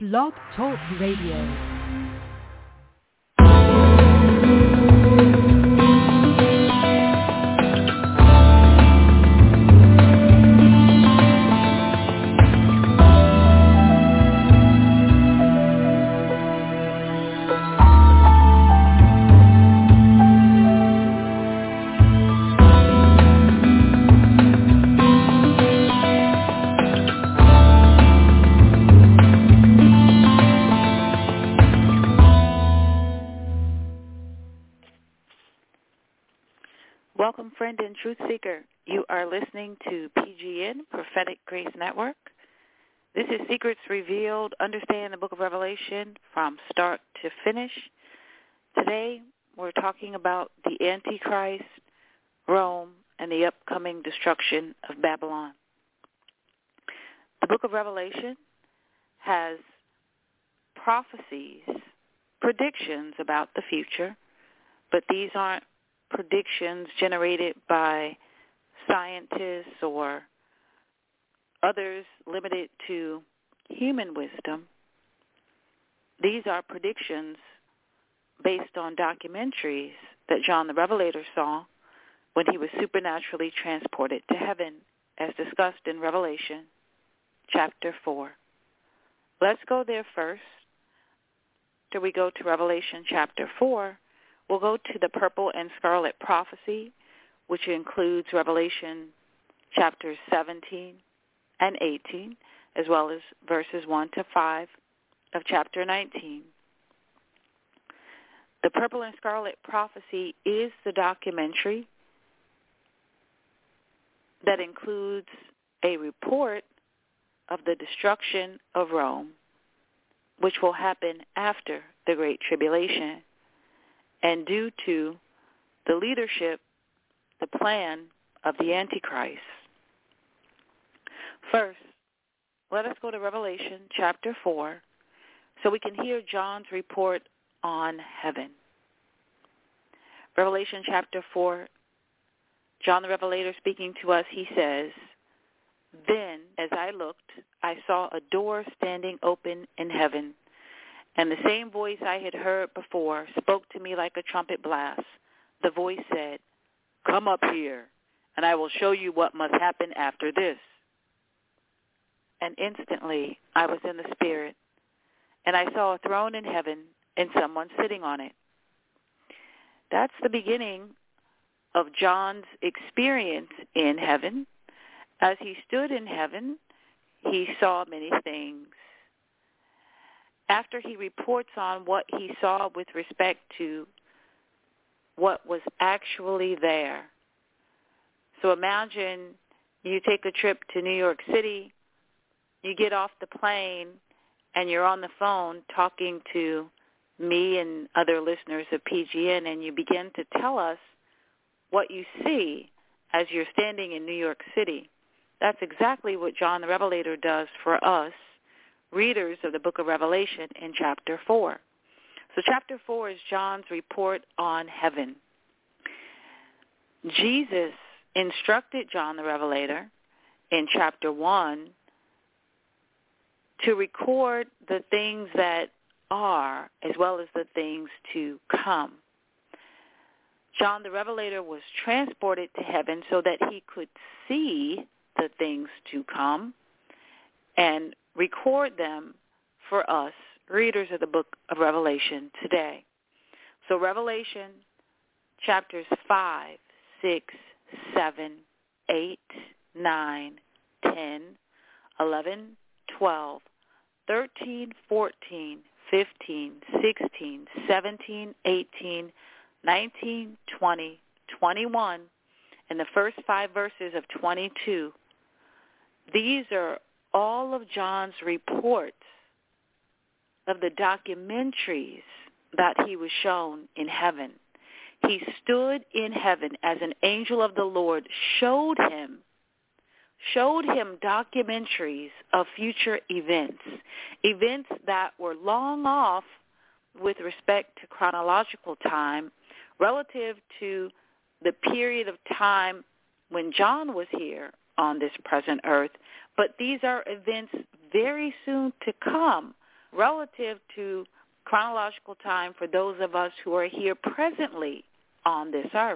Blog Talk Radio. Welcome, friend and truth seeker. You are listening to PGN, Prophetic Grace Network. This is Secrets Revealed. Understand the book of Revelation from start to finish. Today, we're talking about the Antichrist, Rome, and the upcoming destruction of Babylon. The book of Revelation has prophecies, predictions about the future, but these aren't predictions generated by scientists or others limited to human wisdom. These are predictions based on documentaries that John the Revelator saw when he was supernaturally transported to heaven, as discussed in Revelation chapter 4. Let's go there first. Till we go to Revelation chapter 4, we'll go to the purple and scarlet prophecy, which includes Revelation chapters 17 and 18, as well as verses 1 to 5 of chapter 19. The purple and scarlet prophecy is the documentary that includes a report of the destruction of Rome, which will happen after the Great Tribulation, and due to the leadership, the plan of the Antichrist. First, let us go to Revelation chapter 4 so we can hear John's report on heaven. Revelation chapter 4, John the Revelator speaking to us, he says, "Then, as I looked, I saw a door standing open in heaven. And the same voice I had heard before spoke to me like a trumpet blast. The voice said, 'Come up here, and I will show you what must happen after this.' And instantly I was in the Spirit, and I saw a throne in heaven and someone sitting on it." That's the beginning of John's experience in heaven. As he stood in heaven, he saw many things. After he reports on what he saw with respect to what was actually there. So imagine you take a trip to New York City, you get off the plane, and you're on the phone talking to me and other listeners of PGN, and you begin to tell us what you see as you're standing in New York City. That's exactly what John the Revelator does for us, readers of the book of Revelation, in chapter 4. So chapter 4 is John's report on heaven. Jesus instructed John the Revelator in chapter 1 to record the things that are as well as the things to come. John the Revelator was transported to heaven so that he could see the things to come and record them for us, readers of the book of Revelation today. So Revelation chapters 5, 6, 7, 8, 9, 10, 11, 12, 13, 14, 15, 16, 17, 18, 19, 20, 21, and the first 5 verses of 22. These are all of John's reports of the documentaries that he was shown in heaven. He stood in heaven as an angel of the Lord showed him documentaries of future events that were long off with respect to chronological time relative to the period of time when John was here on this present earth. But these are events very soon to come relative to chronological time for those of us who are here presently on this earth.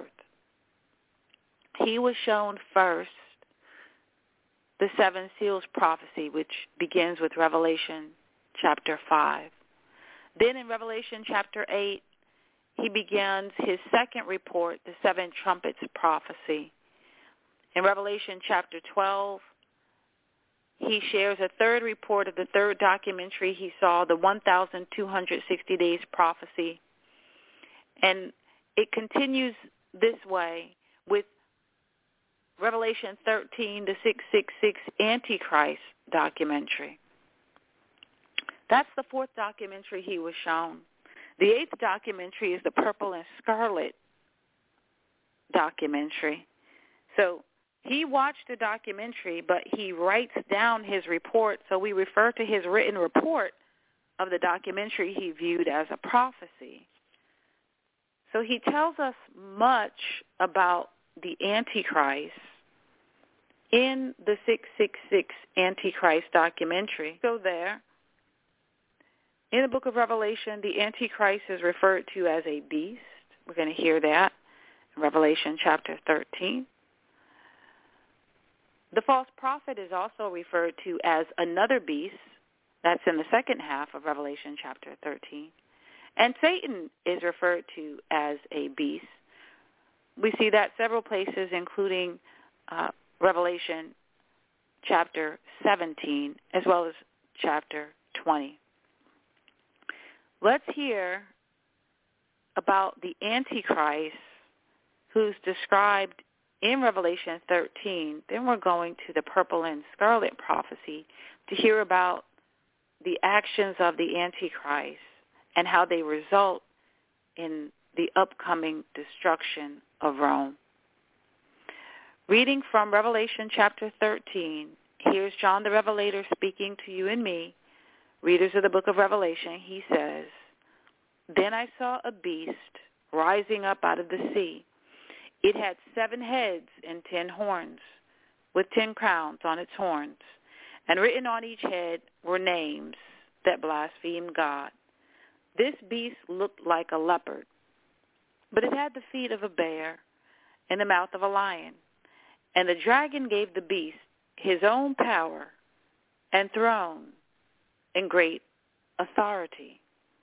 He was shown first the seven seals prophecy, which begins with Revelation chapter 5. Then in Revelation chapter 8, he begins his second report, the seven trumpets prophecy. In Revelation chapter 12, he shares a third report of the third documentary he saw, the 1,260 days prophecy. And it continues this way with Revelation 13, the 666 Antichrist documentary. That's the fourth documentary he was shown. The eighth documentary is the Purple and Scarlet documentary. So he watched the documentary, but he writes down his report, so we refer to his written report of the documentary he viewed as a prophecy. So he tells us much about the Antichrist in the 666 Antichrist documentary. So there, in the book of Revelation, the Antichrist is referred to as a beast. We're going to hear that in Revelation chapter 13. The false prophet is also referred to as another beast. That's in the second half of Revelation chapter 13. And Satan is referred to as a beast. We see that several places, including Revelation chapter 17, as well as chapter 20. Let's hear about the Antichrist who's described in Revelation 13. Then we're going to the Purple and Scarlet prophecy to hear about the actions of the Antichrist and how they result in the upcoming destruction of Rome. Reading from Revelation chapter 13, here's John the Revelator speaking to you and me, readers of the book of Revelation. He says, "Then I saw a beast rising up out of the sea. It had 7 heads and 10 horns, with 10 crowns on its horns, and written on each head were names that blasphemed God. This beast looked like a leopard, but it had the feet of a bear and the mouth of a lion. And the dragon gave the beast his own power and throne and great authority."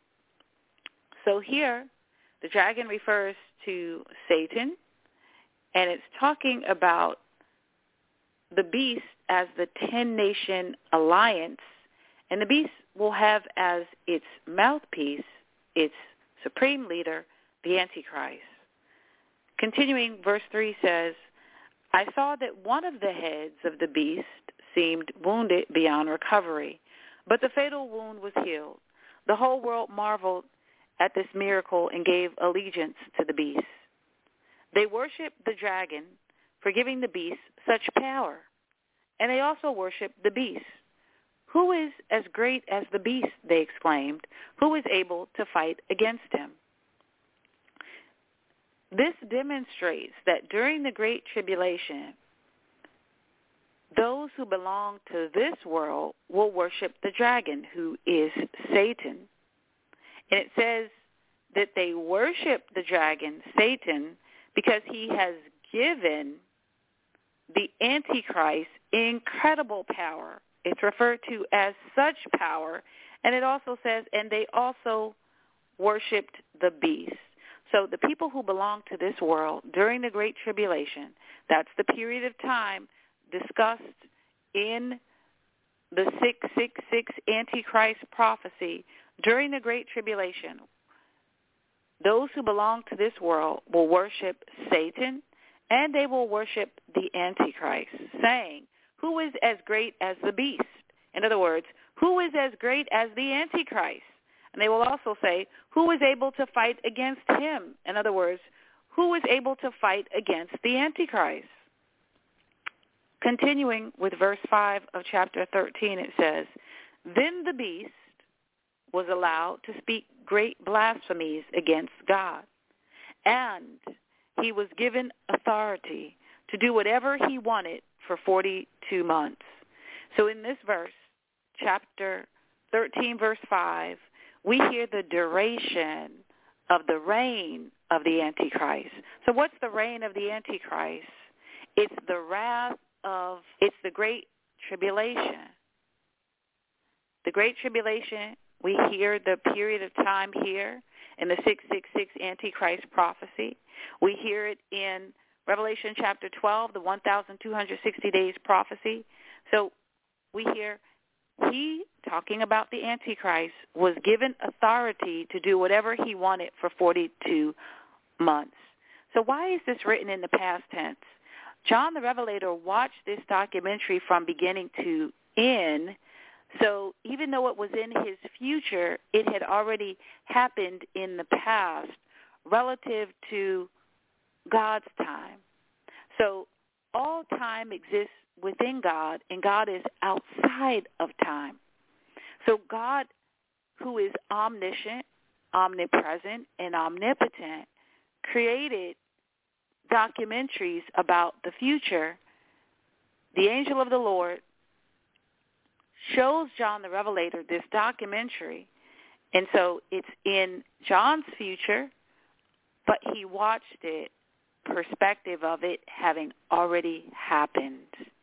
So here, the dragon refers to Satan, and it's talking about the beast as the 10-nation alliance, and the beast will have as its mouthpiece its supreme leader, the Antichrist. Continuing, verse 3 says, "I saw that one of the heads of the beast seemed wounded beyond recovery, but the fatal wound was healed. The whole world marveled at this miracle and gave allegiance to the beast. They worshiped the dragon for giving the beast such power, and they also worshiped the beast. 'Who is as great as the beast?' they exclaimed. 'Who is able to fight against him?'" This demonstrates that during the Great Tribulation, those who belong to this world will worship the dragon, who is Satan. And it says that they worship the dragon, Satan, because he has given the Antichrist incredible power. It's referred to as such power. And it also says, and they also worshipped the beast. So the people who belong to this world during the Great Tribulation, that's the period of time discussed in the 666 Antichrist prophecy. During the Great Tribulation, those who belong to this world will worship Satan, and they will worship the Antichrist, saying, "Who is as great as the beast?" In other words, who is as great as the Antichrist? And they will also say, "Who is able to fight against him?" In other words, who is able to fight against the Antichrist? Continuing with verse 5 of chapter 13, it says, "Then the beast was allowed to speak great blasphemies against God, and he was given authority to do whatever he wanted for 42 months. So in this verse, chapter 13, verse 5, we hear the duration of the reign of the Antichrist. So what's the reign of the Antichrist? It's the it's the Great Tribulation. The Great Tribulation, we hear the period of time here in the 666 Antichrist prophecy. We hear it in Revelation chapter 12, the 1,260 days prophecy. So we hear he, talking about the Antichrist, was given authority to do whatever he wanted for 42 months. So why is this written in the past tense? John the Revelator watched this documentary from beginning to end, so even though it was in his future, it had already happened in the past relative to God's time. So all time exists within God, and God is outside of time. So God, who is omniscient, omnipresent, and omnipotent, created documentaries about the future. The angel of the Lord shows John the Revelator this documentary, and so it's in John's future, but he watched it, perspective of it having already happened.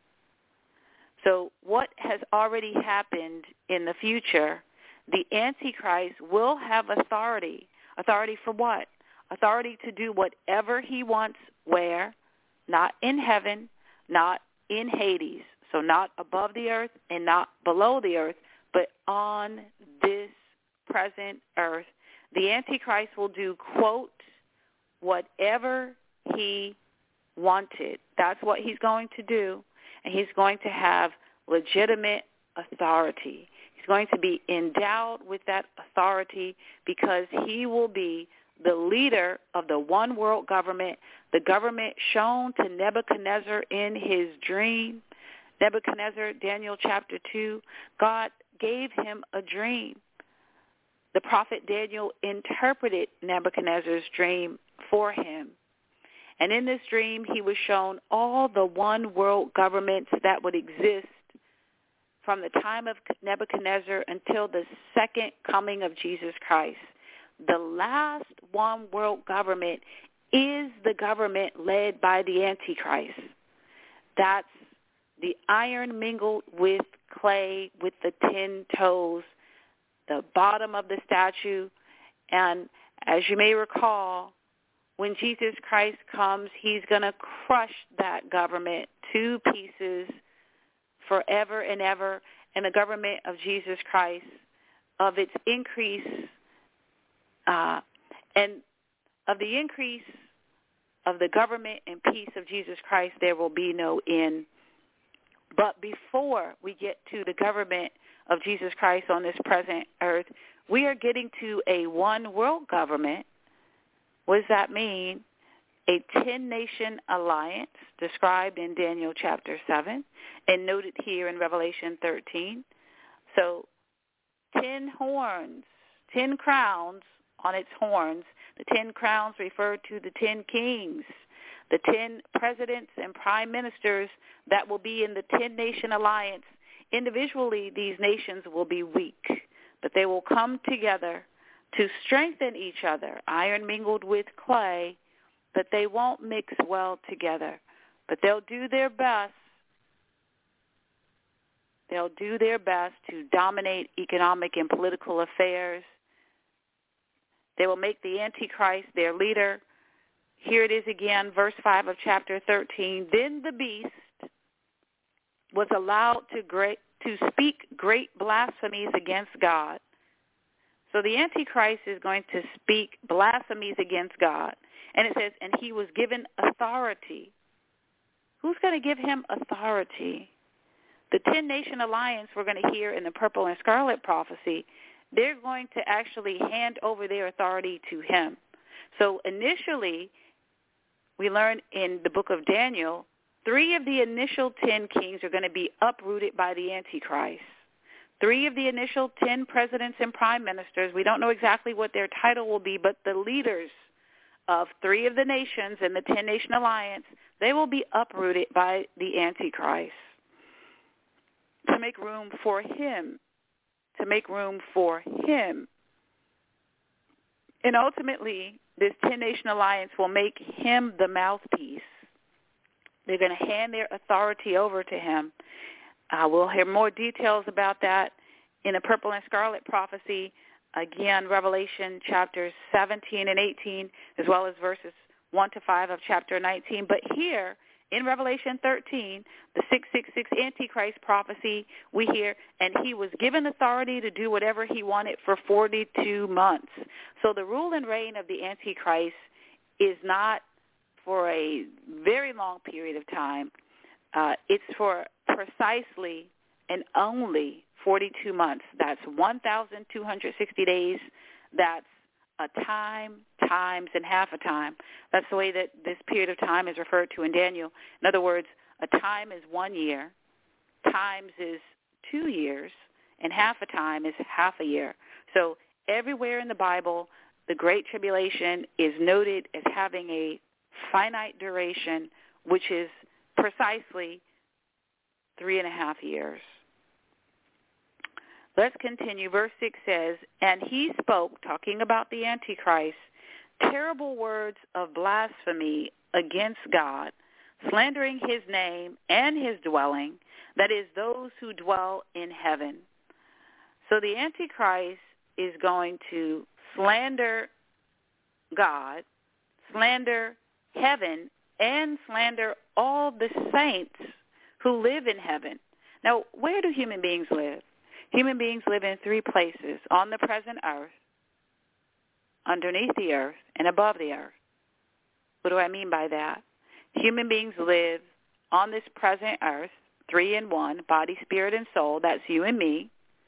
So what has already happened in the future, the Antichrist will have authority. Authority for what? Authority to do whatever he wants, where? Not in heaven, not in Hades. So not above the earth and not below the earth, but on this present earth. The Antichrist will do, quote, whatever he wanted. That's what he's going to do. And he's going to have legitimate authority. He's going to be endowed with that authority because he will be the leader of the one world government, the government shown to Nebuchadnezzar in his dream. Nebuchadnezzar, Daniel chapter 2, God gave him a dream. The prophet Daniel interpreted Nebuchadnezzar's dream for him. And in this dream, he was shown all the one world governments that would exist from the time of Nebuchadnezzar until the second coming of Jesus Christ. The last one world government is the government led by the Antichrist. That's the iron mingled with clay with the 10 toes, the bottom of the statue. And as you may recall, when Jesus Christ comes, he's going to crush that government to pieces forever and ever. And the government of Jesus Christ, of its increase, and of the increase of the government and peace of Jesus Christ, there will be no end. But before we get to the government of Jesus Christ on this present earth, we are getting to a one world government. What does that mean? A 10-nation alliance described in Daniel chapter 7 and noted here in Revelation 13. So 10 horns, 10 crowns on its horns. The 10 crowns refer to the 10 kings, the 10 presidents and prime ministers that will be in the 10-nation alliance. Individually, these nations will be weak, but they will come together to strengthen each other, iron mingled with clay, but they won't mix well together. But they'll do their best. They'll do their best to dominate economic and political affairs. They will make the Antichrist their leader. Here it is again, verse 5 of chapter 13. Then the beast was allowed to speak great blasphemies against God. So the Antichrist is going to speak blasphemies against God. And it says, and he was given authority. Who's going to give him authority? The 10-nation alliance we're going to hear in the purple and scarlet prophecy, they're going to actually hand over their authority to him. So initially, we learn in the book of Daniel, 3 of the initial 10 kings are going to be uprooted by the Antichrist. 3 of the initial 10 presidents and prime ministers, we don't know exactly what their title will be, but the leaders of 3 of the nations in the 10-nation alliance, they will be uprooted by the Antichrist to make room for him to make room for him. And ultimately, this 10-nation alliance will make him the mouthpiece. They're going to hand their authority over to him. We'll hear more details about that in the Purple and Scarlet prophecy, again, Revelation chapters 17 and 18, as well as verses 1 to 5 of chapter 19. But here in Revelation 13, the 666 Antichrist prophecy, we hear, and he was given authority to do whatever he wanted for 42 months. So the rule and reign of the Antichrist is not for a very long period of time. It's for precisely and only 42 months. That's 1,260 days. That's a time, times, and half a time. That's the way that this period of time is referred to in Daniel. In other words, a time is 1 year, times is 2 years, and half a time is half a year. So everywhere in the Bible, the Great Tribulation is noted as having a finite duration, which is precisely 3.5 years. Let's continue. Verse 6 says, and he spoke, talking about the Antichrist, terrible words of blasphemy against God, slandering his name and his dwelling, that is, those who dwell in heaven. So the Antichrist is going to slander God, slander heaven, and slander all the saints who live in heaven. Now, where do human beings live? Human beings live in 3 places: on the present earth, underneath the earth, and above the earth. What do I mean by that? Human beings live on this present earth, 3 in 1, body, spirit, and soul. That's you and me.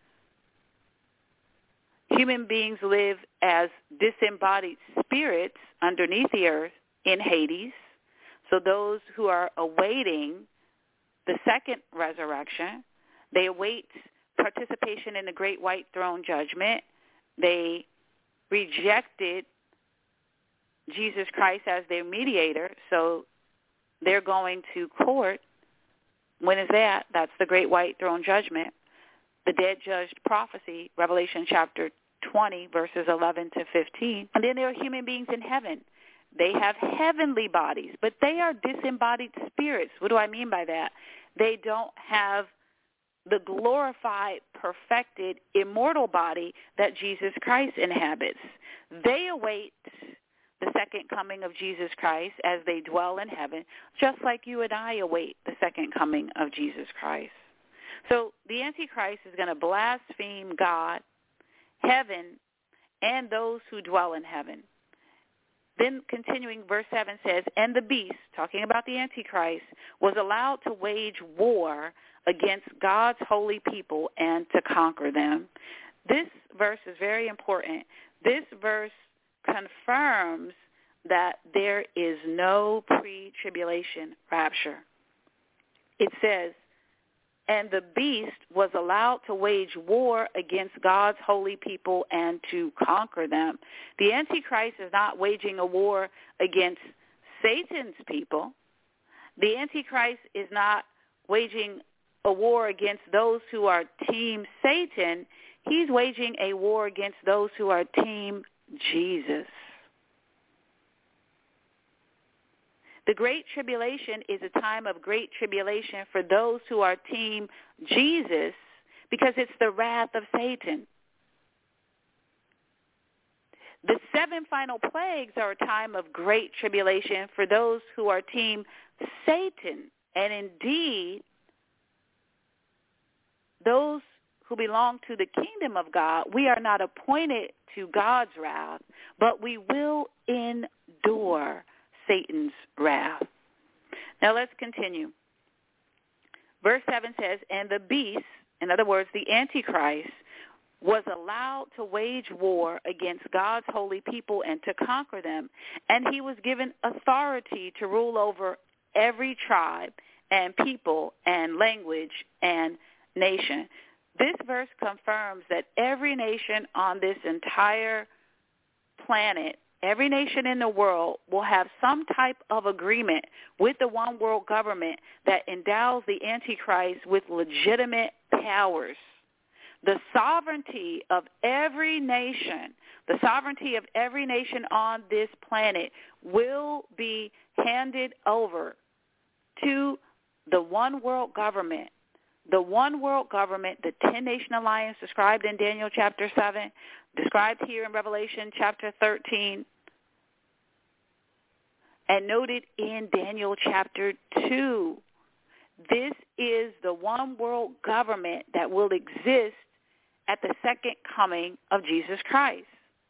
Human beings live as disembodied spirits underneath the earth in Hades. So those who are awaiting the second resurrection, they await participation in the great white throne judgment. They rejected Jesus Christ as their mediator, so they're going to court. When is that? That's the great white throne judgment. The dead judged prophecy, Revelation chapter 20, verses 11 to 15. And then there are human beings in heaven. They have heavenly bodies, but they are disembodied spirits. What do I mean by that? They don't have the glorified, perfected, immortal body that Jesus Christ inhabits. They await the second coming of Jesus Christ as they dwell in heaven, just like you and I await the second coming of Jesus Christ. So the Antichrist is going to blaspheme God, heaven, and those who dwell in heaven. Then continuing, verse 7 says, and the beast, talking about the Antichrist, was allowed to wage war against God's holy people and to conquer them. This verse is very important. This verse confirms that there is no pre-tribulation rapture. It says, and the beast was allowed to wage war against God's holy people and to conquer them. The Antichrist is not waging a war against Satan's people. The Antichrist is not waging a war against those who are team Satan. He's waging a war against those who are team Jesus. The Great Tribulation is a time of great tribulation for those who are team Jesus, because it's the wrath of Satan. The 7 final plagues are a time of great tribulation for those who are team Satan. And indeed, those who belong to the kingdom of God, we are not appointed to God's wrath, but we will endure Satan's wrath. Now let's continue. Verse 7 says, and the beast, in other words, the Antichrist, was allowed to wage war against God's holy people and to conquer them. And he was given authority to rule over every tribe and people and language and nation. This verse confirms that every nation on this entire planet, every nation in the world, will have some type of agreement with the one world government that endows the Antichrist with legitimate powers. the sovereignty of every nation, the sovereignty of every nation on this planet will be handed over to the one world government. The one world government, the 10-nation alliance described in Daniel chapter 7, described here in Revelation chapter 13, and noted in Daniel chapter 2. This is the one world government that will exist at the second coming of Jesus Christ.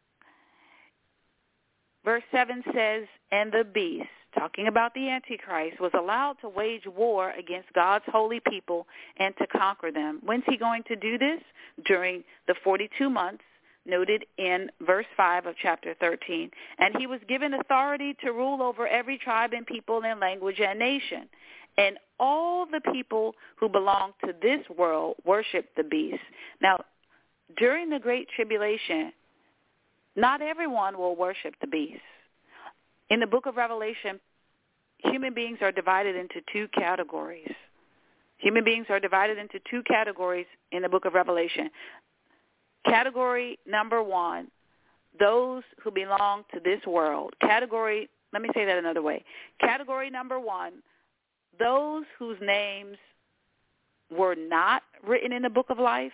Verse 7 says, and the beast, talking about the Antichrist, was allowed to wage war against God's holy people and to conquer them. When's he going to do this? During the 42 months noted in verse 5 of chapter 13. And he was given authority to rule over every tribe and people and language and nation. And all the people who belong to this world worship the beast. Now, during the Great Tribulation, not everyone will worship the beast. In the book of Revelation, human beings are divided into two categories. Human beings are divided into two categories in the book of Revelation. Category number one, those who belong to this world. Let me say that another way. Category number one, those whose names were not written in the book of life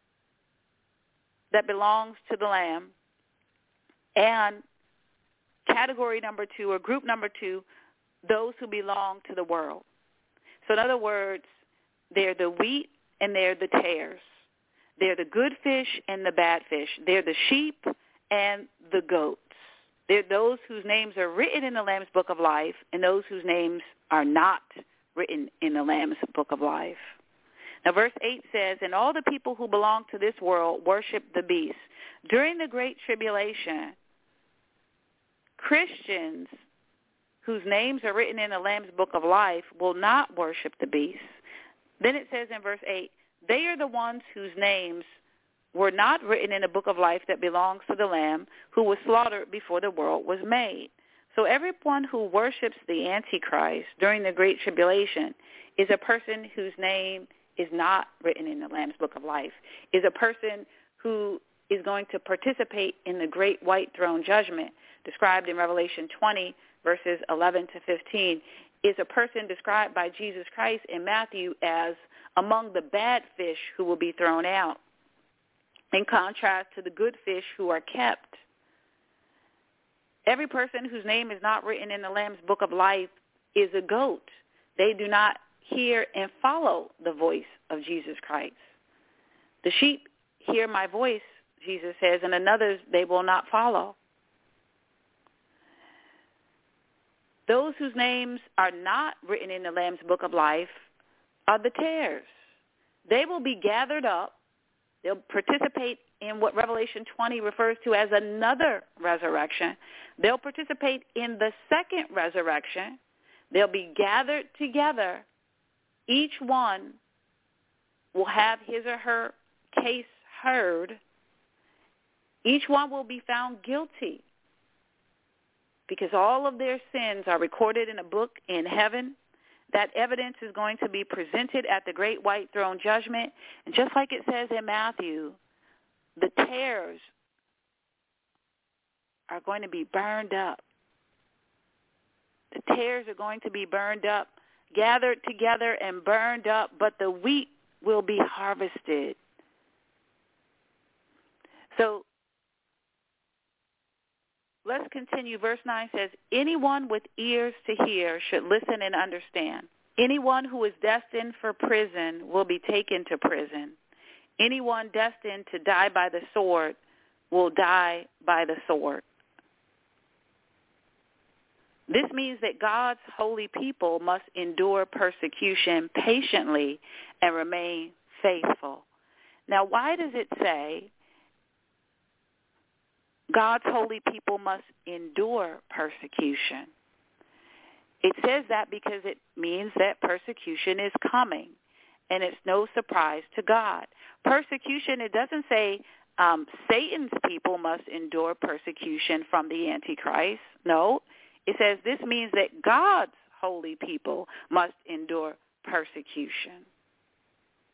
that belongs to the Lamb. And category number two, or group number two, those who belong to the world. So in other words, they're the wheat and they're the tares. They're the good fish and the bad fish. They're the sheep and the goats. They're those whose names are written in the Lamb's Book of Life and those whose names are not written in the Lamb's Book of Life. Now, verse 8 says, and all the people who belong to this world worship the beast. During the Great Tribulation, Christians whose names are written in the Lamb's Book of Life will not worship the beast. Then it says in verse 8, they are the ones whose names were not written in the book of life that belongs to the Lamb, who was slaughtered before the world was made. So everyone who worships the Antichrist during the Great Tribulation is a person whose name is not written in the Lamb's Book of Life, is a person who is going to participate in the great white throne judgment described in Revelation 20, verses 11 to 15, is a person described by Jesus Christ in Matthew as among the bad fish who will be thrown out, in contrast to the good fish who are kept. Every person whose name is not written in the Lamb's Book of Life is a goat. They do not hear and follow the voice of Jesus Christ. The sheep hear my voice, Jesus says, and another's they will not follow. Those whose names are not written in the Lamb's Book of Life are the tares. They will be gathered up. They'll participate in what Revelation 20 refers to as another resurrection. They'll participate in the second resurrection. They'll be gathered together. Each one will have his or her case heard. Each one will be found guilty because all of their sins are recorded in a book in heaven. That evidence is going to be presented at the great white throne judgment. And just like it says in Matthew, the tares are going to be burned up. The tares are going to be burned up, gathered together and burned up, but the wheat will be harvested. So let's continue. Verse 9 says, anyone with ears to hear should listen and understand. Anyone who is destined for prison will be taken to prison. Anyone destined to die by the sword will die by the sword. This means that God's holy people must endure persecution patiently and remain faithful. Now, why does it say God's holy people must endure persecution? It says that because it means that persecution is coming, and it's no surprise to God. Persecution, it doesn't say Satan's people must endure persecution from the Antichrist. No, it says this means that God's holy people must endure persecution.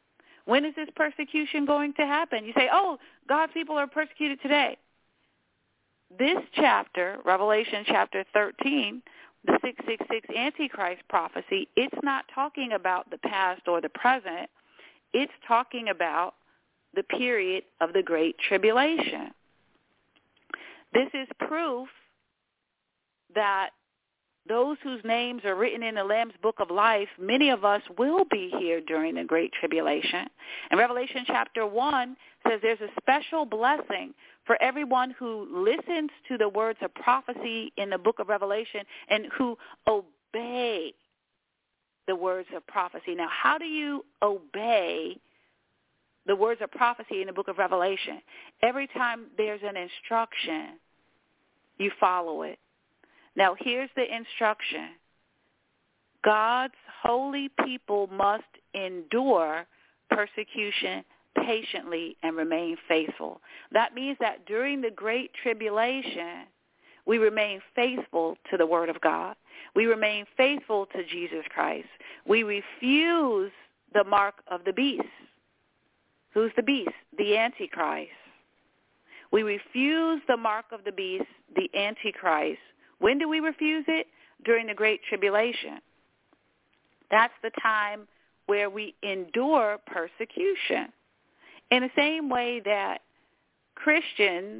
When is this persecution going to happen? You say, oh, God's people are persecuted today. This chapter, Revelation chapter 13, the 666 Antichrist prophecy, it's not talking about the past or the present. It's talking about the period of the Great Tribulation. This is proof that those whose names are written in the Lamb's Book of Life, many of us will be here during the Great Tribulation. And Revelation chapter 1 says there's a special blessing for everyone who listens to the words of prophecy in the book of Revelation and who obey the words of prophecy. Now, how do you obey the words of prophecy in the book of Revelation? Every time there's an instruction, you follow it. Now, here's the instruction. God's holy people must endure persecution patiently and remain faithful. That means that during the Great Tribulation, we remain faithful to the Word of God. We remain faithful to Jesus Christ. We refuse the mark of the beast. Who's the beast? The Antichrist. We refuse the mark of the beast, the Antichrist. When do we refuse it? During the Great Tribulation. That's the time where we endure persecution. In the same way that Christians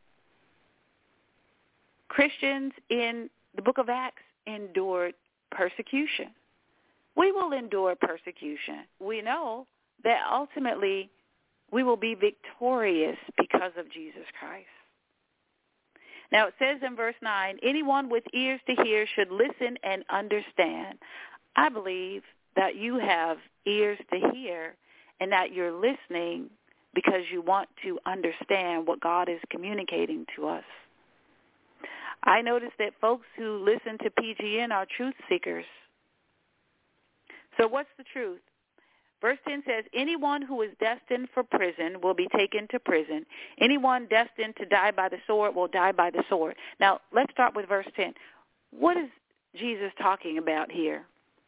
in the book of Acts endured persecution. We will endure persecution. We know that ultimately we will be victorious because of Jesus Christ. Now it says in verse 9, anyone with ears to hear should listen and understand. I believe that you have ears to hear and that you're listening because you want to understand what God is communicating to us. I notice that folks who listen to PGN are truth seekers. So what's the truth? Verse 10 says, anyone who is destined for prison will be taken to prison. Anyone destined to die by the sword will die by the sword. Now, let's start with verse 10. What is Jesus talking about here?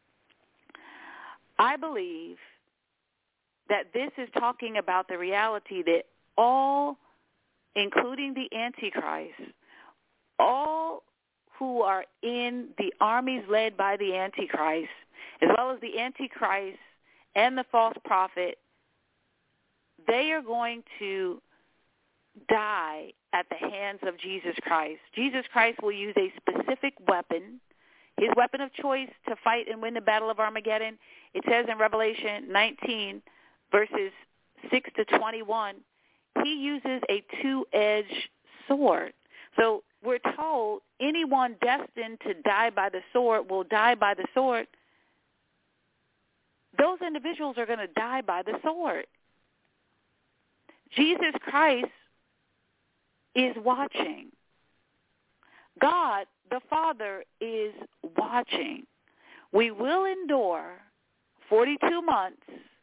I believe that this is talking about the reality that all, including the Antichrist, all who are in the armies led by the Antichrist, as well as the Antichrist and the false prophet, they are going to die at the hands of Jesus Christ. Jesus Christ will use a specific weapon, his weapon of choice to fight and win the battle of Armageddon. It says in Revelation 19, verses 6 to 21, he uses a two-edged sword. So we're told anyone destined to die by the sword will die by the sword. Those individuals are going to die by the sword. Jesus Christ is watching. God, the Father, is watching. We will endure 42 months,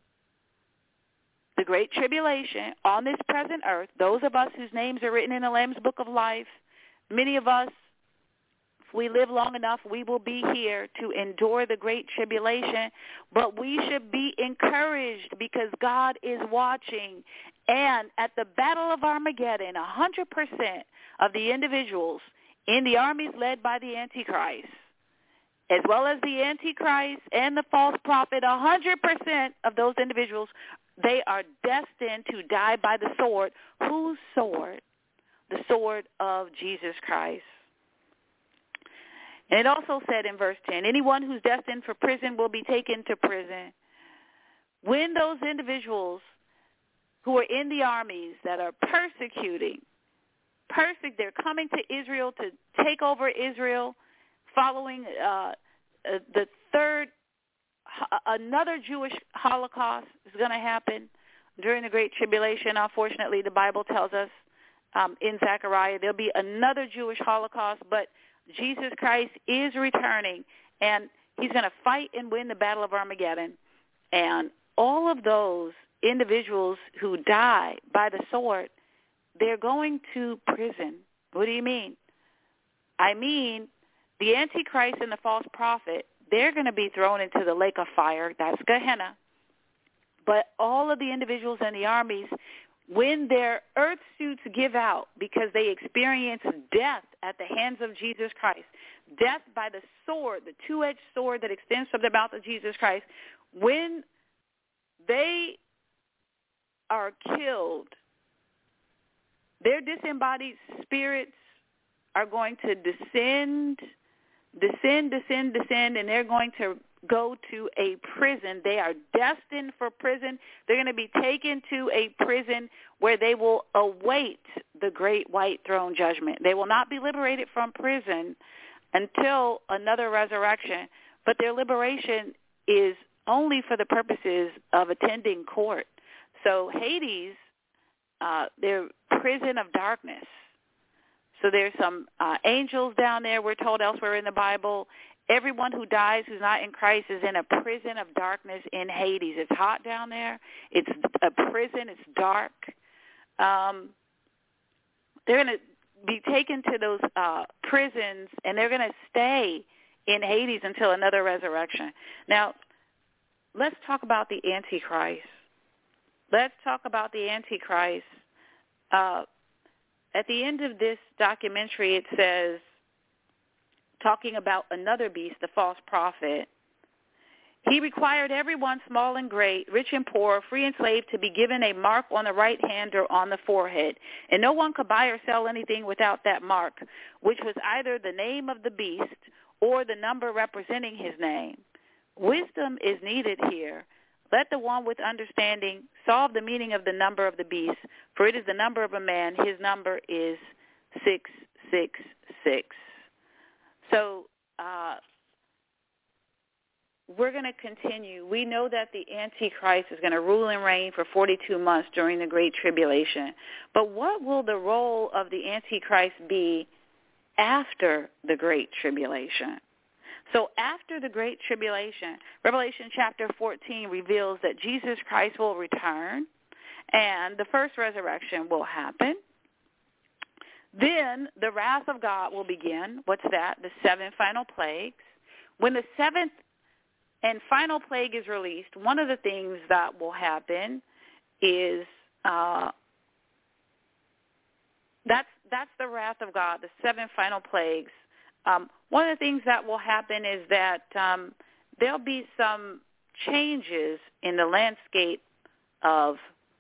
the Great Tribulation, on this present earth. Those of us whose names are written in the Lamb's Book of Life, many of us, if we live long enough, we will be here to endure the Great Tribulation. But we should be encouraged because God is watching. And at the Battle of Armageddon, 100% of the individuals in the armies led by the Antichrist, as well as the Antichrist and the false prophet, 100% of those individuals, they are destined to die by the sword. Whose sword? The sword of Jesus Christ. And it also said in verse 10, anyone who's destined for prison will be taken to prison. When those individuals who are in the armies that are persecuting, they're coming to Israel to take over Israel, following the third, another Jewish Holocaust is going to happen during the Great Tribulation. Unfortunately, the Bible tells us in Zechariah there'll be another Jewish Holocaust, but Jesus Christ is returning, and he's going to fight and win the Battle of Armageddon. And all of those individuals who die by the sword, they're going to prison. What do you mean? I mean, the Antichrist and the false prophet, they're going to be thrown into the lake of fire. That's Gehenna. But all of the individuals in the armies, when their earth suits give out because they experience death at the hands of Jesus Christ, death by the sword, the two-edged sword that extends from the mouth of Jesus Christ, when they are killed, their disembodied spirits are going to descend, and they're going to go to a prison. They are destined for prison. They're going to be taken to a prison where they will await the great white throne judgment. They will not be liberated from prison until another resurrection, but their liberation is only for the purposes of attending court. So Hades, their prison of darkness. So there's some angels down there, we're told elsewhere in the Bible. Everyone who dies who's not in Christ is in a prison of darkness in Hades. It's hot down there. It's a prison. It's dark. They're going to be taken to those prisons, and they're going to stay in Hades until another resurrection. Now, let's talk about the Antichrist. Let's talk about the Antichrist. At the end of this documentary, it says, talking about another beast, the false prophet, he required everyone, small and great, rich and poor, free and slave, to be given a mark on the right hand or on the forehead. And no one could buy or sell anything without that mark, which was either the name of the beast or the number representing his name. Wisdom is needed here. Let the one with understanding solve the meaning of the number of the beast, for it is the number of a man. His number is 666. So we're going to continue. We know that the Antichrist is going to rule and reign for 42 months during the Great Tribulation. But what will the role of the Antichrist be after the Great Tribulation? So after the Great Tribulation, Revelation chapter 14 reveals that Jesus Christ will return and the first resurrection will happen. Then the wrath of God will begin. What's that? The 7 final plagues. When the 7th and final plague is released, one of the things that will happen is that's the wrath of God, the 7 final plagues. One of the things that will happen is that there'll be some changes in the landscape of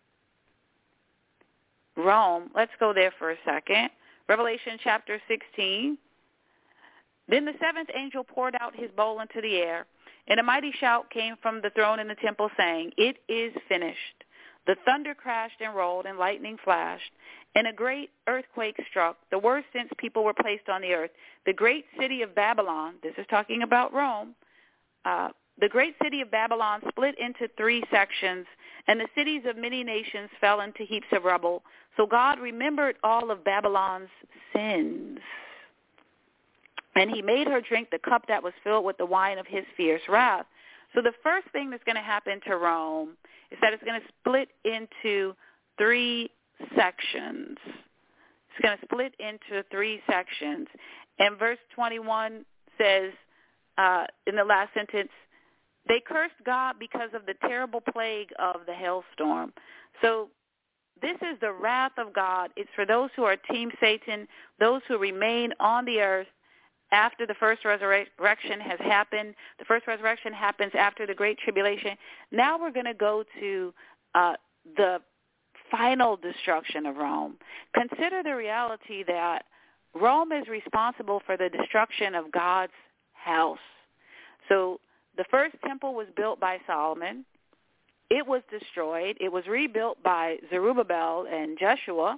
Rome. Let's go there for a second. Revelation chapter 16. Then the 7th angel poured out his bowl into the air, and a mighty shout came from the throne in the temple saying, "It is finished." The thunder crashed and rolled, and lightning flashed, and a great earthquake struck, the worst since people were placed on the earth. The great city of Babylon, this is talking about Rome, the great city of Babylon split into 3 sections, and the cities of many nations fell into heaps of rubble. So God remembered all of Babylon's sins, and he made her drink the cup that was filled with the wine of his fierce wrath. So the first thing that's going to happen to Rome is that it's going to split into 3 sections. It's going to split into 3 sections. And verse 21 says, in the last sentence, they cursed God because of the terrible plague of the hailstorm. So this is the wrath of God. It's for those who are Team Satan, those who remain on the earth after the first resurrection has happened. The first resurrection happens after the Great Tribulation. Now we're going to go to the final destruction of Rome. Consider the reality that Rome is responsible for the destruction of God's house. So the first temple was built by Solomon. It was destroyed. It was rebuilt by Zerubbabel and Joshua.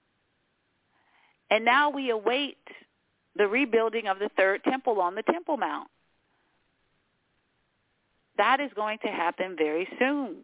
And now we await the rebuilding of the 3rd temple on the Temple Mount. That is going to happen very soon.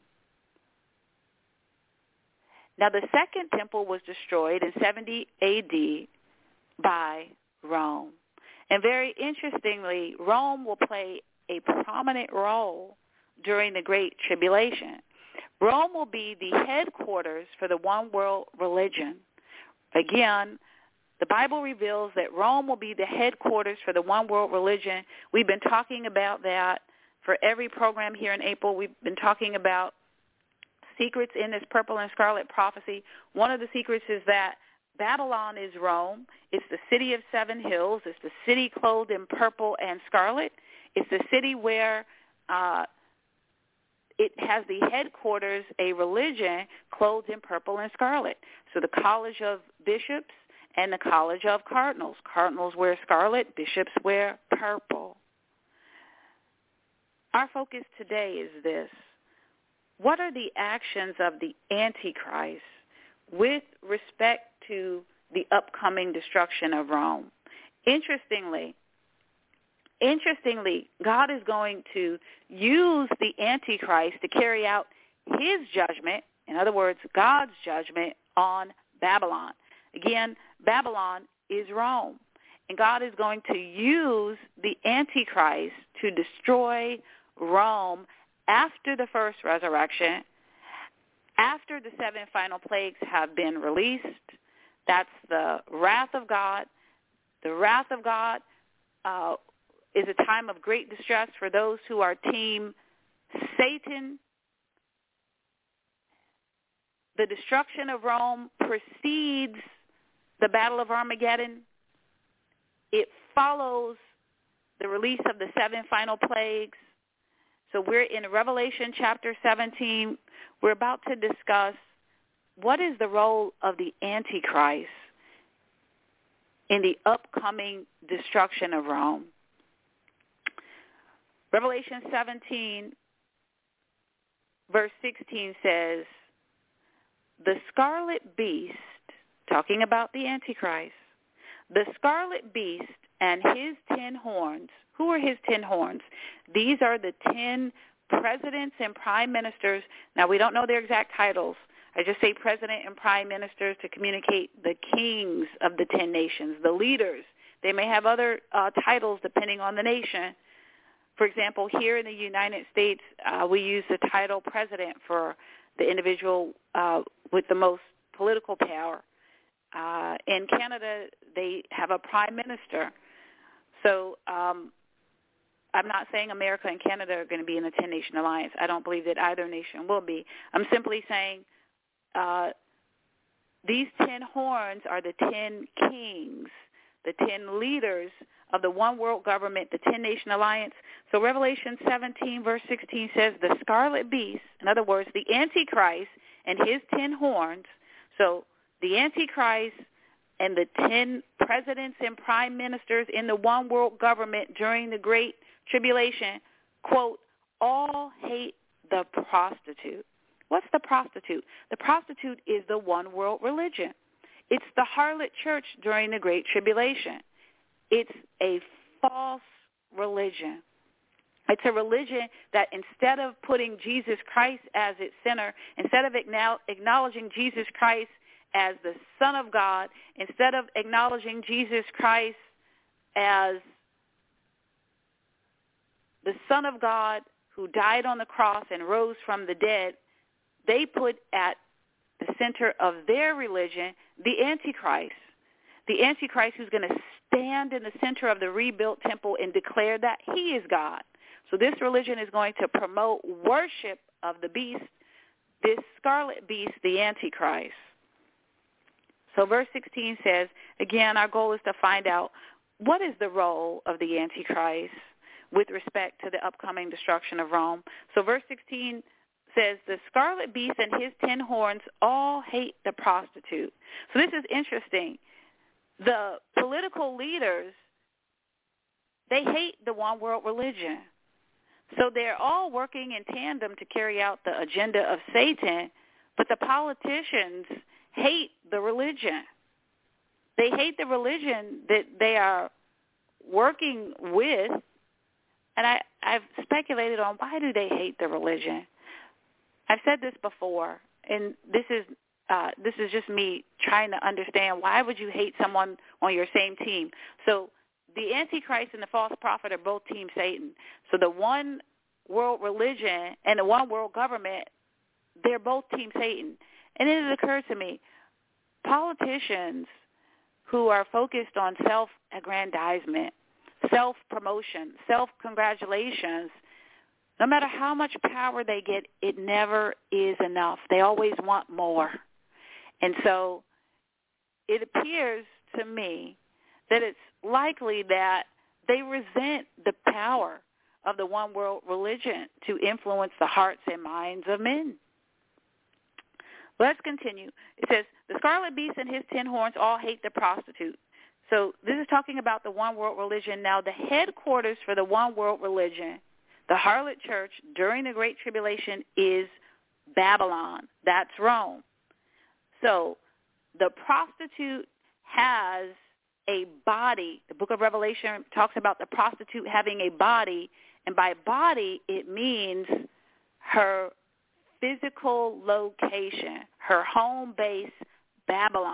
Now, the 2nd temple was destroyed in 70 A.D. by Rome. And very interestingly, Rome will play a prominent role during the Great Tribulation. Rome will be the headquarters for the one world religion. Again, the Bible reveals that Rome will be the headquarters for the one world religion. We've been talking about that for every program here in April. We've been talking about secrets in this purple and scarlet prophecy. One of the secrets is that Babylon is Rome. It's the city of seven hills. It's the city clothed in purple and scarlet. It's the city where it has the headquarters, a religion clothed in purple and scarlet. So the College of Bishops and the College of Cardinals. Cardinals wear scarlet, bishops wear purple. Our focus today is this. What are the actions of the Antichrist with respect to the upcoming destruction of Rome? Interestingly, God is going to use the Antichrist to carry out his judgment, in other words, God's judgment on Babylon. Again, Babylon is Rome, and God is going to use the Antichrist to destroy Rome after the first resurrection, after the seven final plagues have been released. That's the wrath of God. The wrath of God is a time of great distress for those who are team Satan. The destruction of Rome precedes the Battle of Armageddon. It follows the release of the seven final plagues. So we're in Revelation chapter 17. We're about to discuss what is the role of the Antichrist in the upcoming destruction of Rome. Revelation 17, verse 16 says, the scarlet beast, talking about the Antichrist, the scarlet beast and his 10 horns. Who are his 10 horns? These are the 10 presidents and prime ministers. Now, we don't know their exact titles. I just say president and prime ministers to communicate the kings of the 10 nations, the leaders. They may have other titles depending on the nation. For example, here in the United States, we use the title president for the individual with the most political power. In Canada, they have a prime minister. So I'm not saying America and Canada are going to be in the 10-nation alliance. I don't believe that either nation will be. I'm simply saying these 10 horns are the 10 kings, the 10 leaders of the one world government, the 10-nation alliance. So Revelation 17, verse 16 says, the scarlet beast, in other words, the Antichrist and his 10 horns. So the Antichrist and the 10 presidents and prime ministers in the one world government during the Great Tribulation, quote, all hate the prostitute. What's the prostitute? The prostitute is the one world religion. It's the harlot church during the Great Tribulation. It's a false religion. It's a religion that instead of putting Jesus Christ as its center, instead of acknowledging Jesus Christ as the Son of God, instead of acknowledging Jesus Christ as the Son of God who died on the cross and rose from the dead, they put at the center of their religion the Antichrist who's going to stand in the center of the rebuilt temple and declare that he is God. So this religion is going to promote worship of the beast, this scarlet beast, the Antichrist. So verse 16 says, again, our goal is to find out what is the role of the Antichrist with respect to the upcoming destruction of Rome. So verse 16 says, the scarlet beast and his 10 horns all hate the prostitute. So this is interesting. The political leaders, they hate the one world religion. So they're all working in tandem to carry out the agenda of Satan, but the politicians hate the religion. They hate the religion that they are working with. And I've speculated on why do they hate the religion. I've said this before, and this is just me trying to understand why would you hate someone on your same team. So the Antichrist and the false prophet are both Team Satan. So the one world religion and the one world government, they're both Team Satan. And then it occurred to me, politicians who are focused on self-aggrandizement, self-promotion, self-congratulations, No matter how much power they get, it never is enough. They always want more. And so it appears to me that it's likely that they resent the power of the one world religion to influence the hearts and minds of men. Let's continue. It says, the scarlet beast and his 10 horns all hate the prostitute. So this is talking about the one world religion. Now, the headquarters for the one world religion, the harlot church during the Great Tribulation, is Babylon. That's Rome. So the prostitute has a body. The book of Revelation talks about the prostitute having a body, and by body it means her physical location, her home base, Babylon.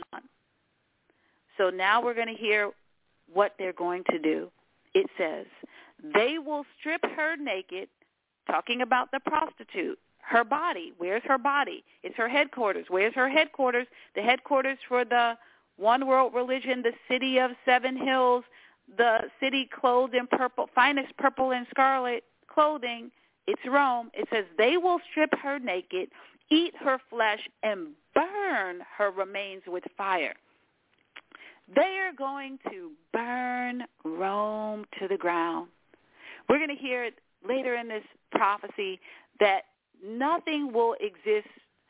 So now we're going to hear what they're going to do. It says, they will strip her naked, talking about the prostitute, her body. Where's her body? It's her headquarters. Where's her headquarters? The headquarters for the one world religion, the city of 7 hills, the city clothed in purple, finest purple and scarlet clothing. It's Rome. It says they will strip her naked, eat her flesh, and burn her remains with fire. They are going to burn Rome to the ground. We're going to hear it later in this prophecy that nothing will exist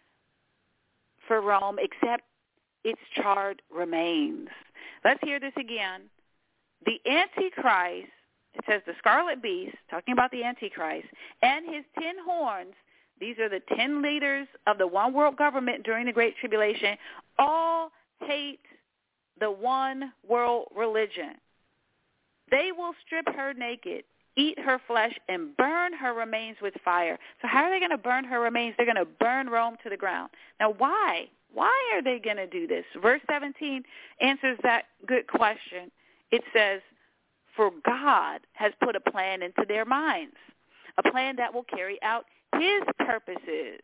for Rome except its charred remains. Let's hear this again. The Antichrist, it says the scarlet beast, talking about the Antichrist, and his 10 horns, these are the 10 leaders of the one world government during the Great Tribulation, all hate the one world religion. They will strip her naked, eat her flesh, and burn her remains with fire. So how are they going to burn her remains? They're going to burn Rome to the ground. Now, why? Why are they going to do this? Verse 17 answers that good question. It says, for God has put a plan into their minds, a plan that will carry out his purposes.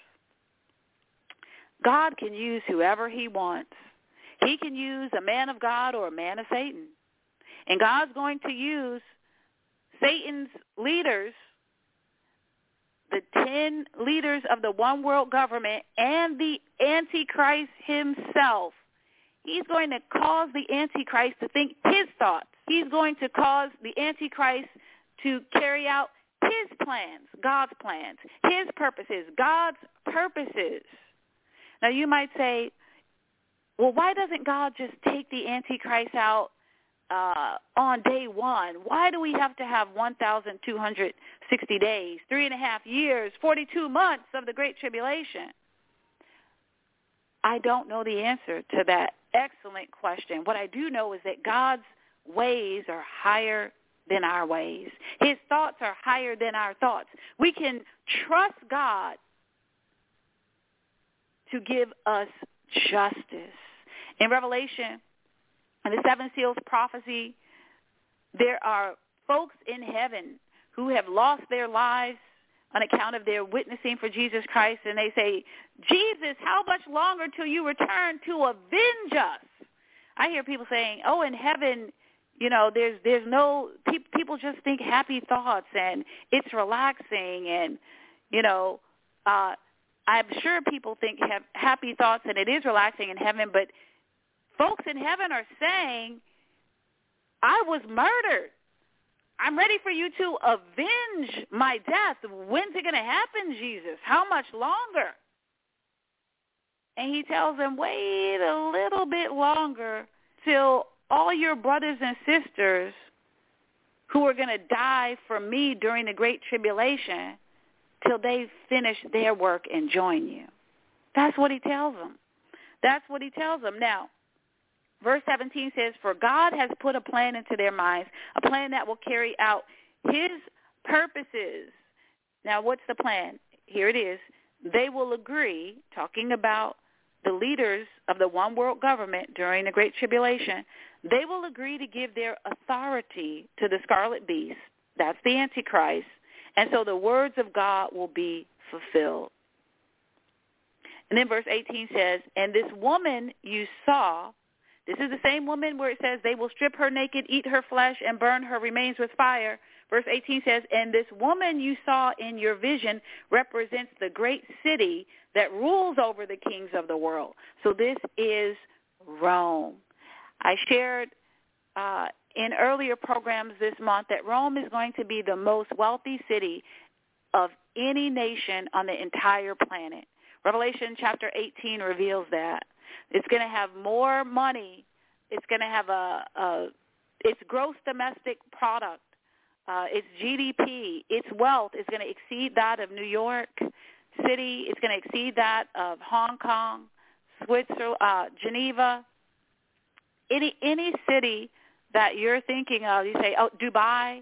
God can use whoever he wants. He can use a man of God or a man of Satan. And God's going to use Satan's leaders, the 10 leaders of the one world government, and the Antichrist himself. He's going to cause the Antichrist to think his thoughts. He's going to cause the Antichrist to carry out his plans, God's plans, his purposes, God's purposes. Now you might say, well, why doesn't God just take the Antichrist out on day one? Why do we have to have 1,260 days, 3.5 years, 42 months of the Great Tribulation? I don't know the answer to that excellent question. What I do know is that God's ways are higher than our ways. His thoughts are higher than our thoughts. We can trust God to give us justice. In Revelation, in the 7 seals prophecy, there are folks in heaven who have lost their lives on account of their witnessing for Jesus Christ, and they say, Jesus, how much longer till you return to avenge us? I hear people saying, oh, in heaven, you know, there's no, people just think happy thoughts, and it's relaxing, and, you know, I'm sure people think have happy thoughts, and it is relaxing in heaven, but folks in heaven are saying, I was murdered. I'm ready for you to avenge my death. When's it going to happen, Jesus? How much longer? And he tells them, wait a little bit longer till all your brothers and sisters who are going to die for me during the Great Tribulation, till they finish their work and join you. That's what he tells them. That's what he tells them. Now, verse 17 says, for God has put a plan into their minds, a plan that will carry out his purposes. Now, what's the plan? Here it is. They will agree, talking about the leaders of the one world government during the Great Tribulation, they will agree to give their authority to the scarlet beast. That's the Antichrist. And so the words of God will be fulfilled. And then verse 18 says, and this woman you saw, This is the same woman where it says they will strip her naked, eat her flesh, and burn her remains with fire. Verse 18 says, and this woman you saw in your vision represents the great city that rules over the kings of the world. So this is Rome. I shared in earlier programs this month that Rome is going to be the most wealthy city of any nation on the entire planet. Revelation chapter 18 reveals that. It's going to have more money. It's going to have its gross domestic product, its GDP, its wealth is going to exceed that of New York City. It's going to exceed that of Hong Kong, Switzerland, Geneva. Any city that you're thinking of, you say, oh, Dubai.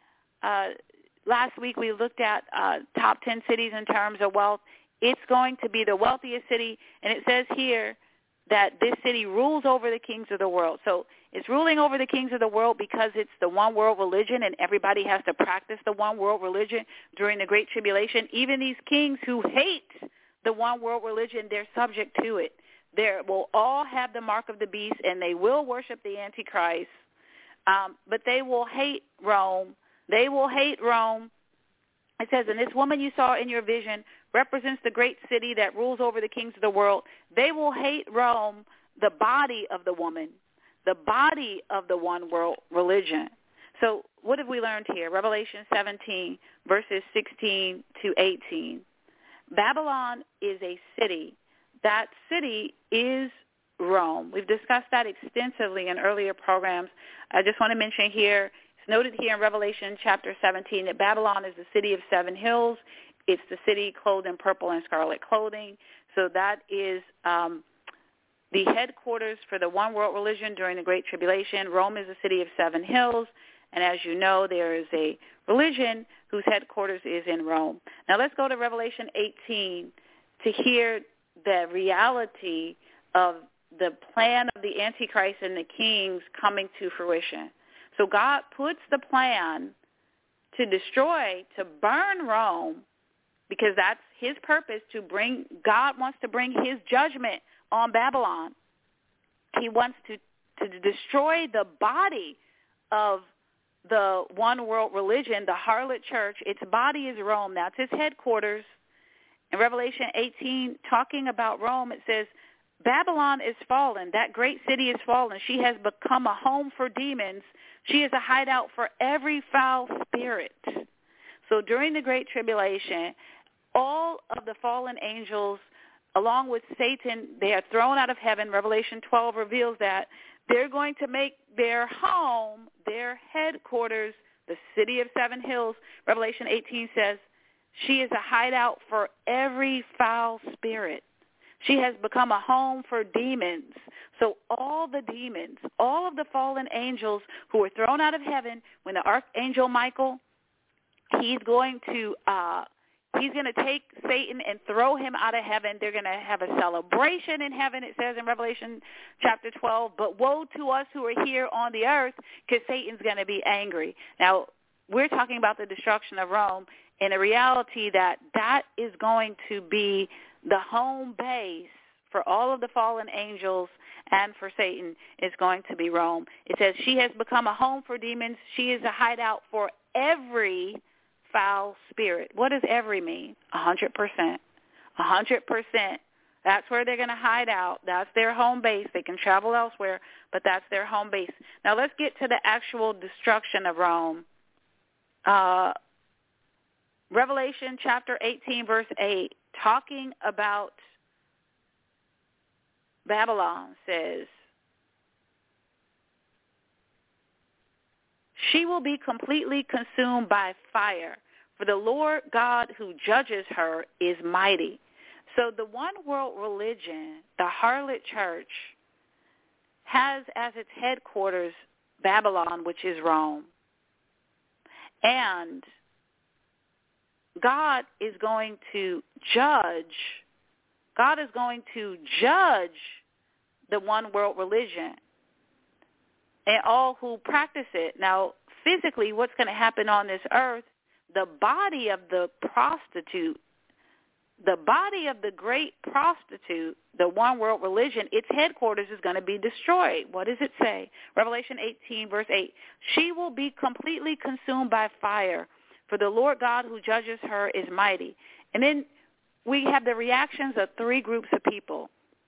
Last week we looked at top 10 cities in terms of wealth. It's going to be the wealthiest city, and it says here that this city rules over the kings of the world. So it's ruling over the kings of the world because it's the one world religion, and everybody has to practice the one world religion during the Great Tribulation. Even these kings who hate the one world religion, they're subject to it. They will all have the mark of the beast, and they will worship the Antichrist, but they will hate Rome. They will hate Rome. It says, and this woman you saw in your vision represents the great city that rules over the kings of the world. They will hate Rome, the body of the woman, the body of the one world religion. So what have we learned here? Revelation 17, verses 16 to 18. Babylon is a city. That city is Rome. We've discussed that extensively in earlier programs. I just want to mention here, it's noted here in Revelation chapter 17 that Babylon is the city of 7 hills. It's the city clothed in purple and scarlet clothing. So that is the headquarters for the one world religion during the Great Tribulation. Rome is the city of 7 hills. And as you know, there is a religion whose headquarters is in Rome. Now let's go to Revelation 18 to hear the reality of the plan of the Antichrist and the kings coming to fruition. So God puts the plan to destroy, to burn Rome, because that's his purpose, God wants to bring his judgment on Babylon. He wants to destroy the body of the one world religion, the harlot church. Its body is Rome. That's its headquarters. In Revelation 18, talking about Rome, it says, Babylon is fallen. That great city is fallen. She has become a home for demons. She is a hideout for every foul spirit. So during the Great Tribulation, all of the fallen angels, along with Satan, they are thrown out of heaven. Revelation 12 reveals that. They're going to make their home, their headquarters, the city of 7 hills. Revelation 18 says, she is a hideout for every foul spirit. She has become a home for demons. So all the demons, all of the fallen angels who were thrown out of heaven, when the archangel Michael, he's going to take Satan and throw him out of heaven. They're going to have a celebration in heaven, it says in Revelation chapter 12. But woe to us who are here on the earth, because Satan's going to be angry. Now, we're talking about the destruction of Rome, and the reality that is going to be the home base for all of the fallen angels and for Satan is going to be Rome. It says she has become a home for demons. She is a hideout for every foul spirit. What does every mean? 100%. 100%. That's where they're going to hide out. That's their home base. They can travel elsewhere, but that's their home base. Now let's get to the actual destruction of Rome. Revelation chapter 18, verse 8, talking about Babylon, says, she will be completely consumed by fire, for the Lord God who judges her is mighty. So the one world religion, the harlot church, has as its headquarters Babylon, which is Rome. And God is going to judge the one world religion and all who practice it. Now, physically, what's going to happen on this earth, the body of the prostitute, the body of the great prostitute, the one world religion, its headquarters is going to be destroyed. What does it say? Revelation 18, verse 8. She will be completely consumed by fire, for the Lord God who judges her is mighty. And then we have the reactions of three groups of people.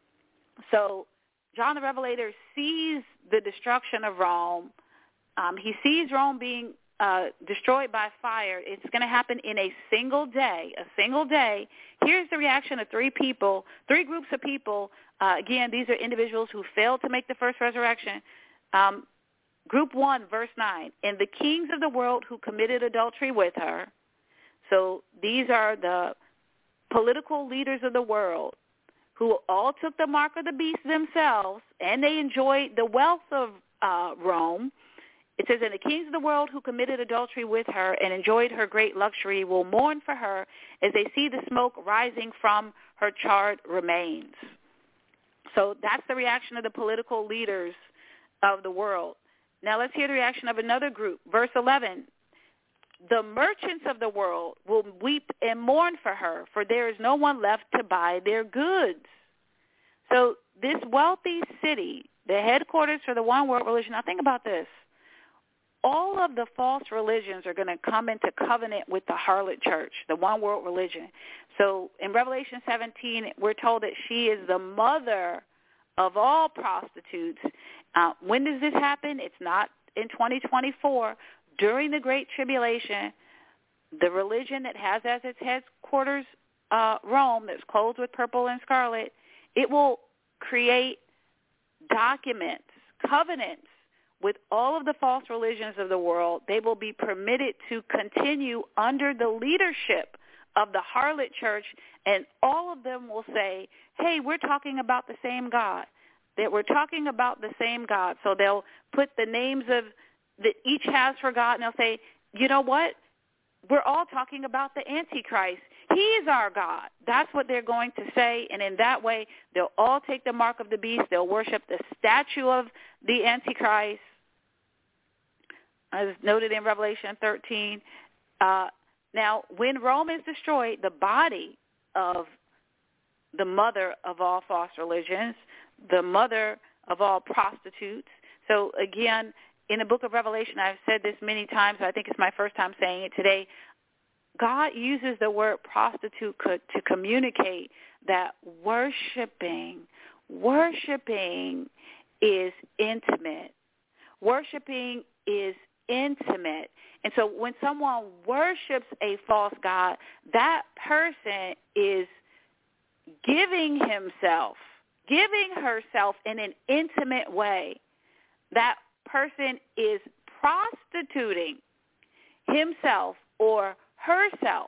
So John the Revelator sees the destruction of Rome. He sees Rome being destroyed by fire. It's going to happen in a single day. Here's the reaction of three groups of people. Again, these are individuals who failed to make the first resurrection. Group 1, verse 9. And the kings of the world who committed adultery with her. So these are the political leaders of the world who all took the mark of the beast themselves, and they enjoyed the wealth of Rome. It says, and the kings of the world who committed adultery with her and enjoyed her great luxury will mourn for her as they see the smoke rising from her charred remains. So that's the reaction of the political leaders of the world. Now let's hear the reaction of another group. Verse 11, the merchants of the world will weep and mourn for her, for there is no one left to buy their goods. So this wealthy city, the headquarters for the one world religion, now think about this. All of the false religions are going to come into covenant with the harlot church, the one world religion. So in Revelation 17, we're told that she is the mother of all prostitutes. When does this happen? It's not in 2024. During the Great Tribulation, the religion that has as its headquarters Rome, that's clothed with purple and scarlet, it will create documents, covenants, with all of the false religions of the world. They will be permitted to continue under the leadership of the harlot church, and all of them will say, hey, we're talking about the same God, that we're talking about the same God. So they'll put the names of that each has for God, and they'll say, you know what? We're all talking about the Antichrist. He is our God. That's what they're going to say, and in that way, they'll all take the mark of the beast. They'll worship the statue of the Antichrist, as noted in Revelation 13. Now, when Rome is destroyed, the body of the mother of all false religions, the mother of all prostitutes. So again, in the book of Revelation, I've said this many times, but I think it's my first time saying it today, God uses the word prostitute to communicate that worshiping is intimate. Worshiping is intimate. And so when someone worships a false god, that person is giving herself in an intimate way. That person is prostituting himself or herself.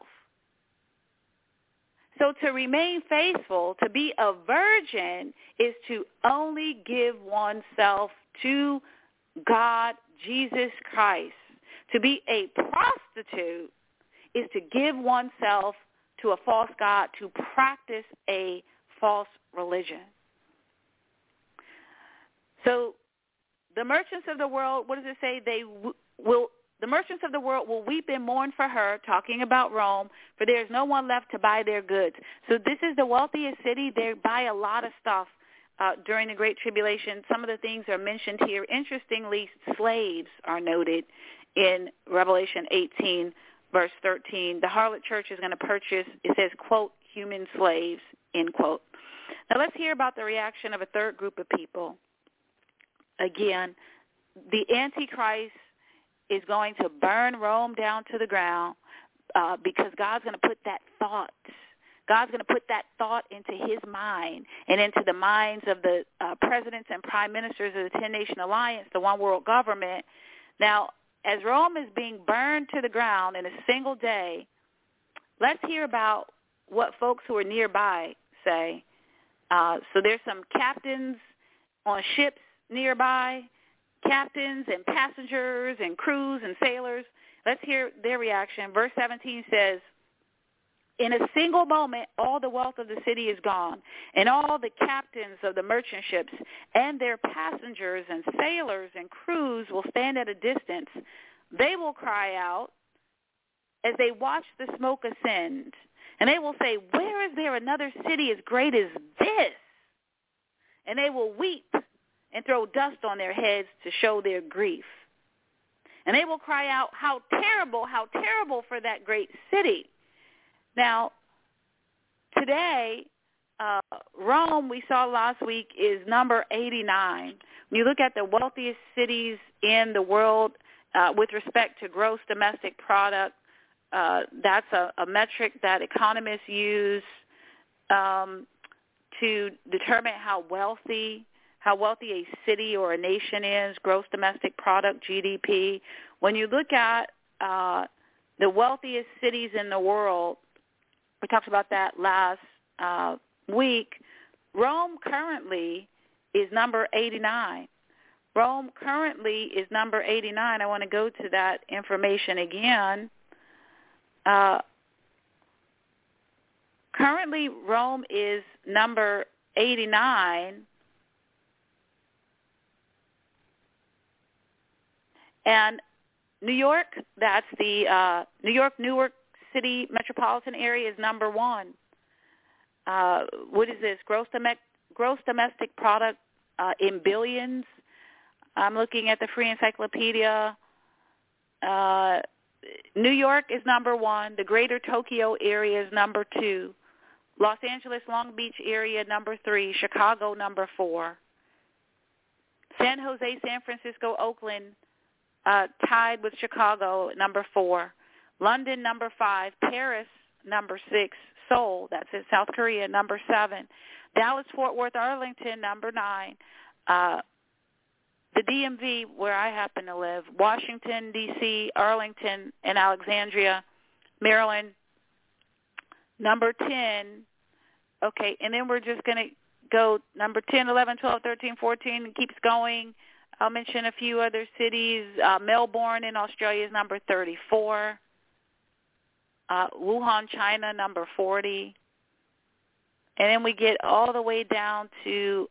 So to remain faithful, to be a virgin, is to only give oneself to God, Jesus Christ. To be a prostitute is to give oneself to a false god, to practice a false religion. So the merchants of the world, what does it say? The merchants of the world will weep and mourn for her, talking about Rome, for there is no one left to buy their goods. So this is the wealthiest city. They buy a lot of stuff during the Great Tribulation. Some of the things are mentioned here. Interestingly, slaves are noted in Revelation 18, verse 13. The harlot church is going to purchase, it says, quote, human slaves, end quote. Now let's hear about the reaction of a third group of people. Again, the Antichrist is going to burn Rome down to the ground because God's going to put that thought. God's going to put that thought into his mind and into the minds of the presidents and prime ministers of the 10-Nation Alliance, the one world government. Now, as Rome is being burned to the ground in a single day, let's hear about what folks who are nearby say. So there's some captains on ships nearby, captains and passengers and crews and sailors. Let's hear their reaction. Verse 17 says, in a single moment, all the wealth of the city is gone, and all the captains of the merchant ships and their passengers and sailors and crews will stand at a distance. They will cry out as they watch the smoke ascend. And they will say, where is there another city as great as this? And they will weep and throw dust on their heads to show their grief. And they will cry out, how terrible for that great city. Now, today, Rome, we saw last week, is number 89. When you look at the wealthiest cities in the world with respect to gross domestic product, that's a metric that economists use to determine how wealthy a city or a nation is, gross domestic product, GDP. When you look at the wealthiest cities in the world, we talked about that last week, Rome currently is number 89. Rome currently is number 89. I want to go to that information again. Currently, Rome is number 89. And New York, that's the Newark City metropolitan area, is number 1. What is this? Gross domestic product in billions. I'm looking at the Free Encyclopedia. New York is number 1. The greater Tokyo area is number 2. Los Angeles, Long Beach area, number 3. Chicago, number 4. San Jose, San Francisco, Oakland, tied with Chicago, number 4. London, number 5. Paris, number 6. Seoul, that's in South Korea, number 7. Dallas, Fort Worth, Arlington, number 9. The DMV, where I happen to live, Washington, D.C., Arlington, and Alexandria, Maryland, number 10. Okay, and then we're just going to go number 10, 11, 12, 13, 14, and keeps going. I'll mention a few other cities. Melbourne in Australia is number 34. Wuhan, China, number 40. And then we get all the way down to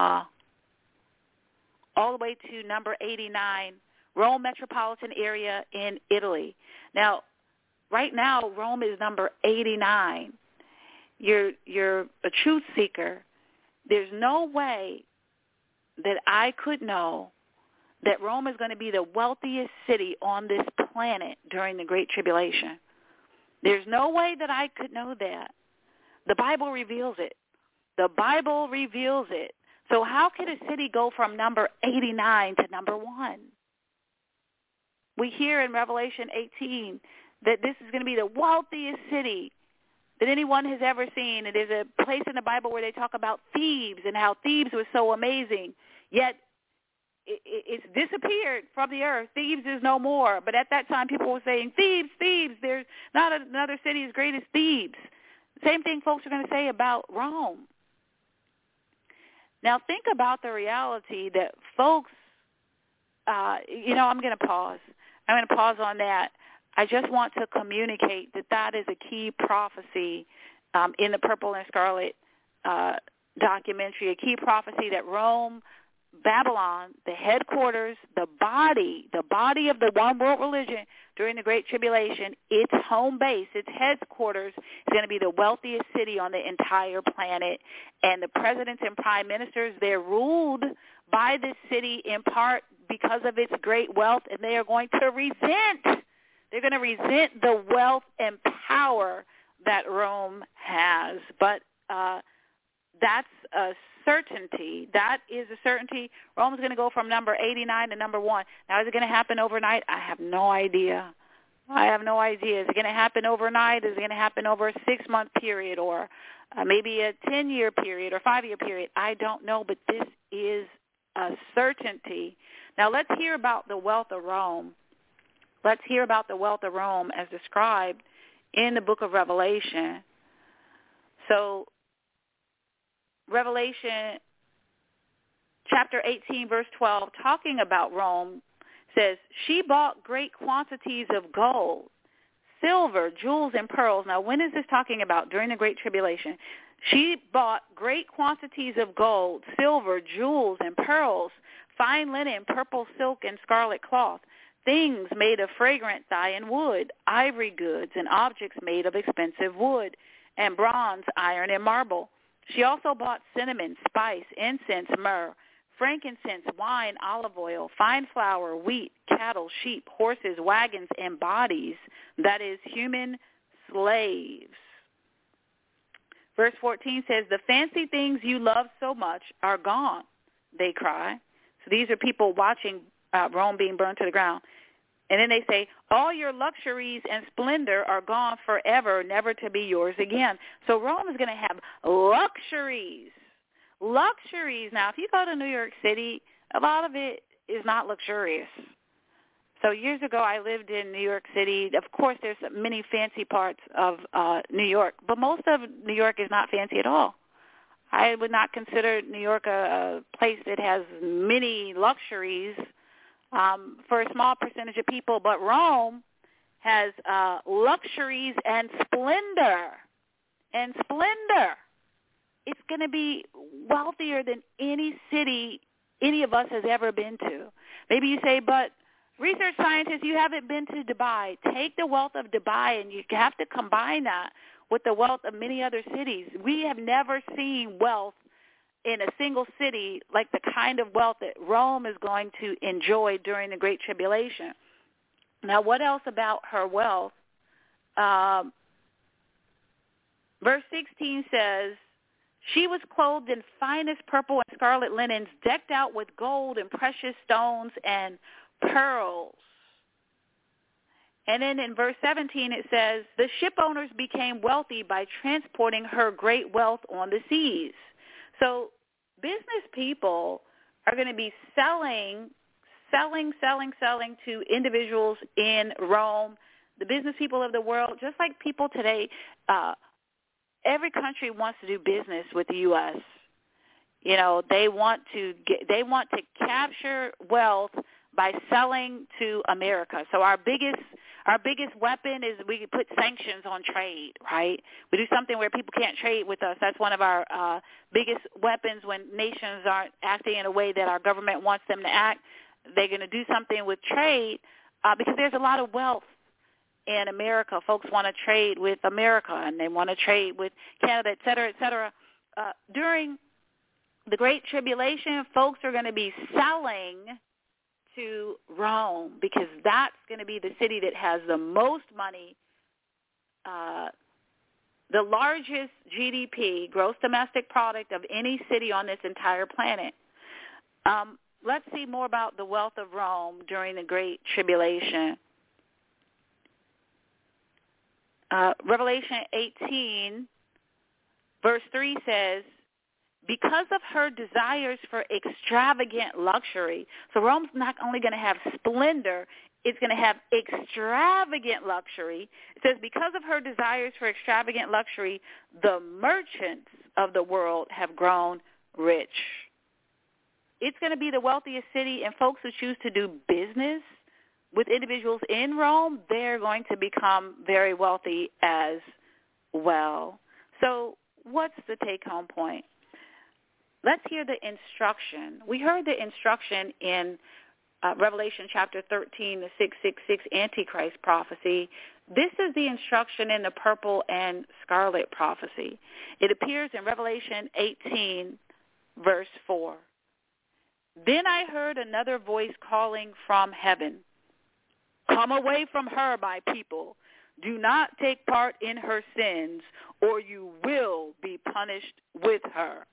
number 89, Rome metropolitan area in Italy. Now, right now, Rome is number 89. You're a truth seeker. There's no way that I could know that Rome is going to be the wealthiest city on this planet during the Great Tribulation. There's no way that I could know that. The Bible reveals it. The Bible reveals it. So how can a city go from number 89 to number 1? We hear in Revelation 18 that this is going to be the wealthiest city that anyone has ever seen. It is a place in the Bible where they talk about Thebes and how Thebes was so amazing. Yet it's disappeared from the earth. Thebes is no more. But at that time, people were saying, Thebes, Thebes. There's not another city as great as Thebes. Same thing folks are going to say about Rome. Now, think about the reality that folks, I'm going to pause. I'm going to pause on that. I just want to communicate that is a key prophecy in the Purple and Scarlet documentary, a key prophecy that Rome, Babylon, the headquarters, the body of the one world religion during the Great Tribulation, its home base, its headquarters is going to be the wealthiest city on the entire planet. And the presidents and prime ministers, they're ruled by this city in part because of its great wealth, and they are going to resent. They're going to resent the wealth and power that Rome has. But that's a certainty. That is a certainty. Rome is going to go from number 89 to number 1. Now, is it going to happen overnight? I have no idea. Is it going to happen overnight? Is it going to happen over a 6-month period or maybe a 10-year period or 5-year period? I don't know, but this is a certainty. Now, let's hear about the wealth of Rome. Let's hear about the wealth of Rome as described in the book of Revelation. So, Revelation chapter 18, verse 12, talking about Rome, says, she bought great quantities of gold, silver, jewels, and pearls. Now, when is this talking about? During the Great Tribulation. She bought great quantities of gold, silver, jewels, and pearls, fine linen, purple silk, and scarlet cloth. things made of fragrant dye and wood, ivory goods, and objects made of expensive wood, and bronze, iron, and marble. She also bought cinnamon, spice, incense, myrrh, frankincense, wine, olive oil, fine flour, wheat, cattle, sheep, horses, wagons, and bodies, that is, human slaves. Verse 14 says, the fancy things you love so much are gone, they cry. So these are people watching Rome being burned to the ground. And then they say, all your luxuries and splendor are gone forever, never to be yours again. So Rome is going to have luxuries. Luxuries. Now, if you go to New York City, a lot of it is not luxurious. So years ago, I lived in New York City. Of course, there's many fancy parts of New York, but most of New York is not fancy at all. I would not consider New York a place that has many luxuries for a small percentage of people, but Rome has luxuries and splendor. And splendor. It's going to be wealthier than any city any of us has ever been to. Maybe you say, but research scientists, you haven't been to Dubai. Take the wealth of Dubai, and you have to combine that with the wealth of many other cities. We have never seen wealth in a single city like the kind of wealth that Rome is going to enjoy during the Great Tribulation. Now, what else about her wealth? Verse 16 says, she was clothed in finest purple and scarlet linens, decked out with gold and precious stones and pearls. And then in verse 17 it says, the ship owners became wealthy by transporting her great wealth on the seas. So business people are going to be selling to individuals in Rome, the business people of the world, just like people today. Every country wants to do business with the U.S. You know, they want to capture wealth by selling to America. So our biggest weapon is we put sanctions on trade, right? We do something where people can't trade with us. That's one of our biggest weapons when nations aren't acting in a way that our government wants them to act. They're going to do something with trade because there's a lot of wealth in America. Folks want to trade with America, and they want to trade with Canada, et cetera, et cetera. During the Great Tribulation, folks are going to be selling to Rome because that's going to be the city that has the most money, the largest GDP, gross domestic product, of any city on this entire planet. Let's see more about the wealth of Rome during the Great Tribulation. Revelation 18, verse 3 says, because of her desires for extravagant luxury. So Rome's not only going to have splendor, it's going to have extravagant luxury. It says, because of her desires for extravagant luxury, the merchants of the world have grown rich. It's going to be the wealthiest city, and folks who choose to do business with individuals in Rome, they're going to become very wealthy as well. So what's the take-home point? Let's hear the instruction. We heard the instruction in Revelation chapter 13, the 666 Antichrist prophecy. This is the instruction in the purple and scarlet prophecy. It appears in Revelation 18, verse 4. Then I heard another voice calling from heaven, come away from her, my people. Do not take part in her sins, or you will be punished with her.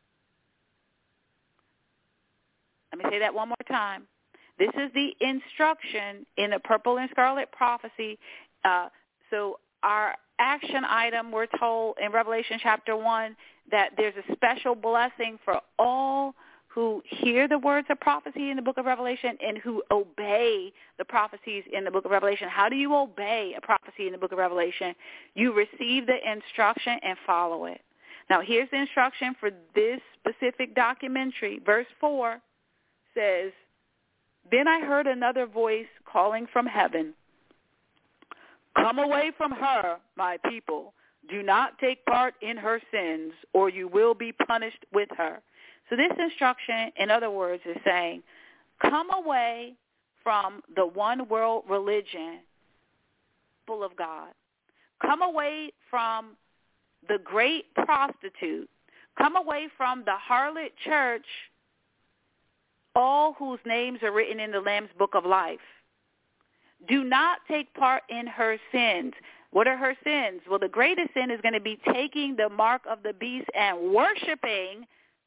Let me say that one more time. This is the instruction in the purple and scarlet prophecy. So our action item, we're told in Revelation chapter 1 that there's a special blessing for all who hear the words of prophecy in the book of Revelation and who obey the prophecies in the book of Revelation. How do you obey a prophecy in the book of Revelation? You receive the instruction and follow it. Now, here's the instruction for this specific documentary. Verse 4 says, then I heard another voice calling from heaven, come away from her, my people. Do not take part in her sins, or you will be punished with her. So this instruction, in other words, is saying, come away from the one world religion full of God. Come away from the great prostitute. Come away from the harlot church, all whose names are written in the Lamb's Book of Life. Do not take part in her sins. What are her sins? Well, the greatest sin is going to be taking the mark of the beast and worshiping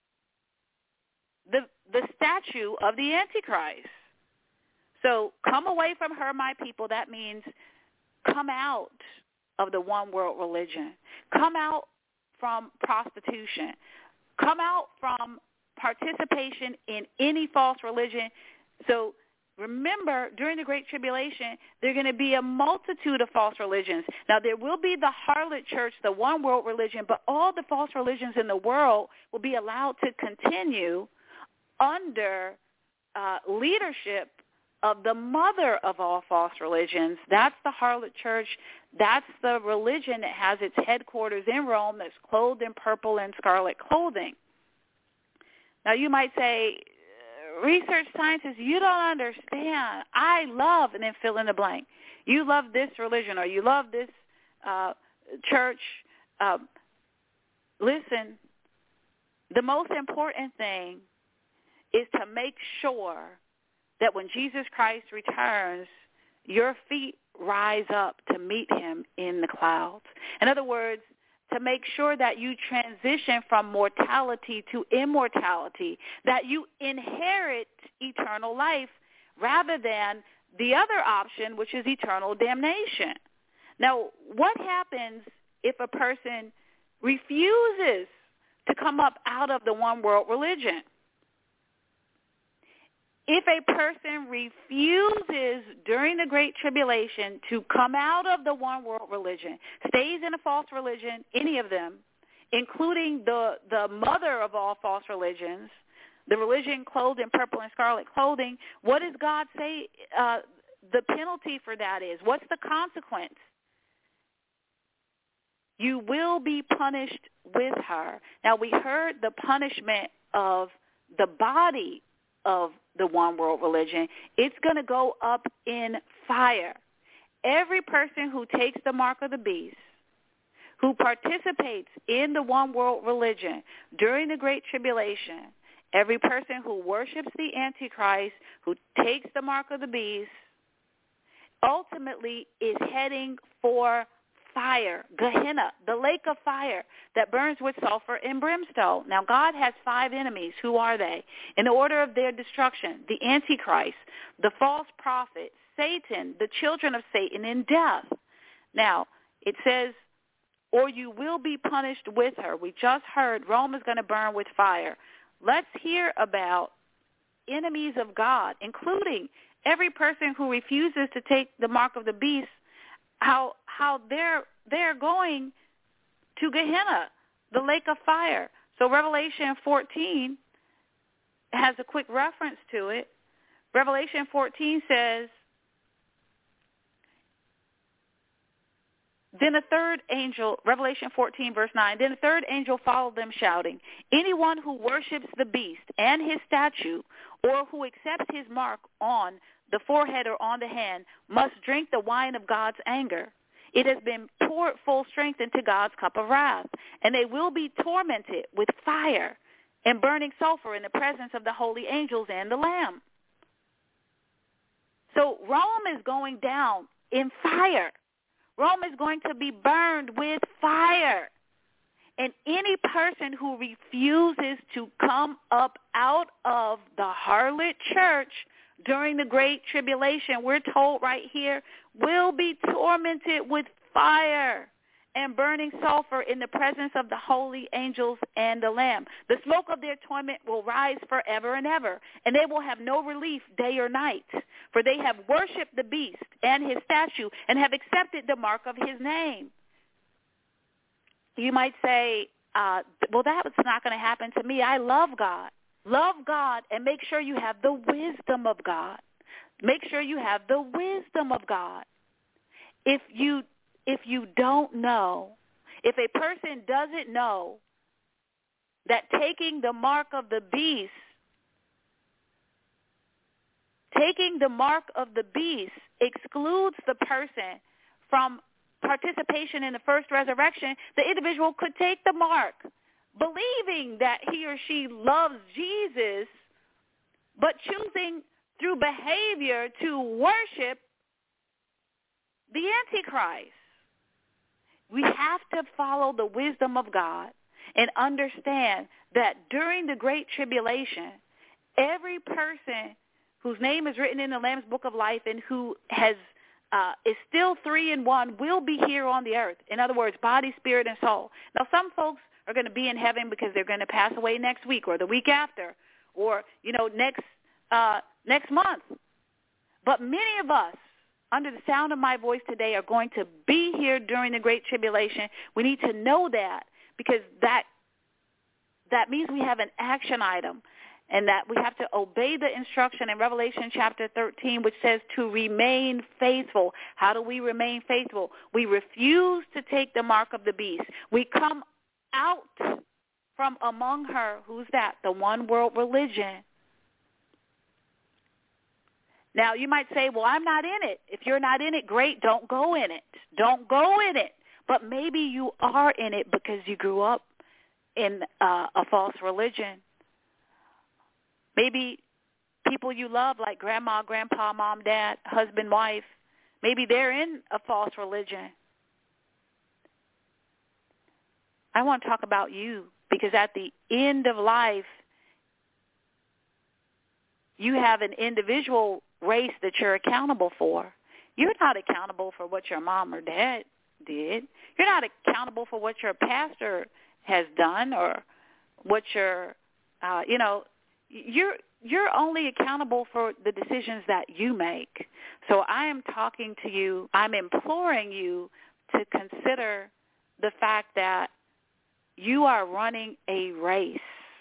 the statue of the Antichrist. So come away from her, my people. That means come out of the one world religion. Come out from prostitution. Come out from participation in any false religion. So remember, during the Great Tribulation, there are going to be a multitude of false religions. Now, there will be the harlot church, the one world religion, but all the false religions in the world will be allowed to continue under leadership of the mother of all false religions. That's the harlot church. That's the religion that has its headquarters in Rome, that's clothed in purple and scarlet clothing. Now, you might say, research scientists, you don't understand. I love, and then fill in the blank. You love this religion, or you love this church. Listen, the most important thing is to make sure that when Jesus Christ returns, your feet rise up to meet him in the clouds. In other words, to make sure that you transition from mortality to immortality, that you inherit eternal life rather than the other option, which is eternal damnation. Now, what happens if a person refuses to come up out of the one world religion? If a person refuses during the Great Tribulation to come out of the one world religion, stays in a false religion, any of them, including the mother of all false religions, the religion clothed in purple and scarlet clothing, what does God say the penalty for that is? What's the consequence? You will be punished with her. Now, we heard the punishment of the body of the one world religion. It's going to go up in fire. Every person who takes the mark of the beast, who participates in the one world religion during the Great Tribulation, every person who worships the Antichrist, who takes the mark of the beast, ultimately is heading for fire, Gehenna, the lake of fire that burns with sulfur and brimstone. Now, God has 5 enemies. Who are they? In the order of their destruction: the Antichrist, the false prophet, Satan, the children of Satan, and death. Now, it says, or you will be punished with her. We just heard Rome is going to burn with fire. Let's hear about enemies of God, including every person who refuses to take the mark of the beast, how they're going to Gehenna, the lake of fire. So Revelation 14 has a quick reference to it. Revelation 14 says, then a third angel, Revelation 14, verse 9, then a third angel followed them, shouting, anyone who worships the beast and his statue, or who accepts his mark on the forehead or on the hand, must drink the wine of God's anger. It has been poured full strength into God's cup of wrath, and they will be tormented with fire and burning sulfur in the presence of the holy angels and the Lamb. So Rome is going down in fire. Rome is going to be burned with fire. And any person who refuses to come up out of the harlot church during the Great Tribulation, we're told right here, will be tormented with fire and burning sulfur in the presence of the holy angels and the Lamb. The smoke of their torment will rise forever and ever, and they will have no relief day or night, for they have worshipped the beast and his statue and have accepted the mark of his name. You might say, well, that's not going to happen to me. I love God. Love God and make sure you have the wisdom of God. Make sure you have the wisdom of God. If you don't know, if a person doesn't know that taking the mark of the beast Taking the mark of the beast excludes the person from participation in the first resurrection. The individual could take the mark, believing that he or she loves Jesus, but choosing through behavior to worship the Antichrist. We have to follow the wisdom of God and understand that during the Great Tribulation, every person whose name is written in the Lamb's Book of Life and who is still 3 in 1 will be here on the earth. In other words, body, spirit, and soul. Now, some folks are going to be in heaven because they're going to pass away next week or the week after or, next month. But many of us, under the sound of my voice today, are going to be here during the Great Tribulation. We need to know that because that means we have an action item and that we have to obey the instruction in Revelation chapter 13, which says to remain faithful. How do we remain faithful? We refuse to take the mark of the beast. We come out from among her. Who's that? The one world religion. Now, you might say, well, I'm not in it. If you're not in it, great, don't go in it. Don't go in it. But maybe you are in it because you grew up in a false religion. Maybe people you love, like grandma, grandpa, mom, dad, husband, wife, maybe they're in a false religion. I want to talk about you because at the end of life, you have an individual race that you're accountable for. You're not accountable for what your mom or dad did. You're not accountable for what your pastor has done or what your, you're only accountable for the decisions that you make. So I am talking to you, I'm imploring you to consider the fact that you are running a race.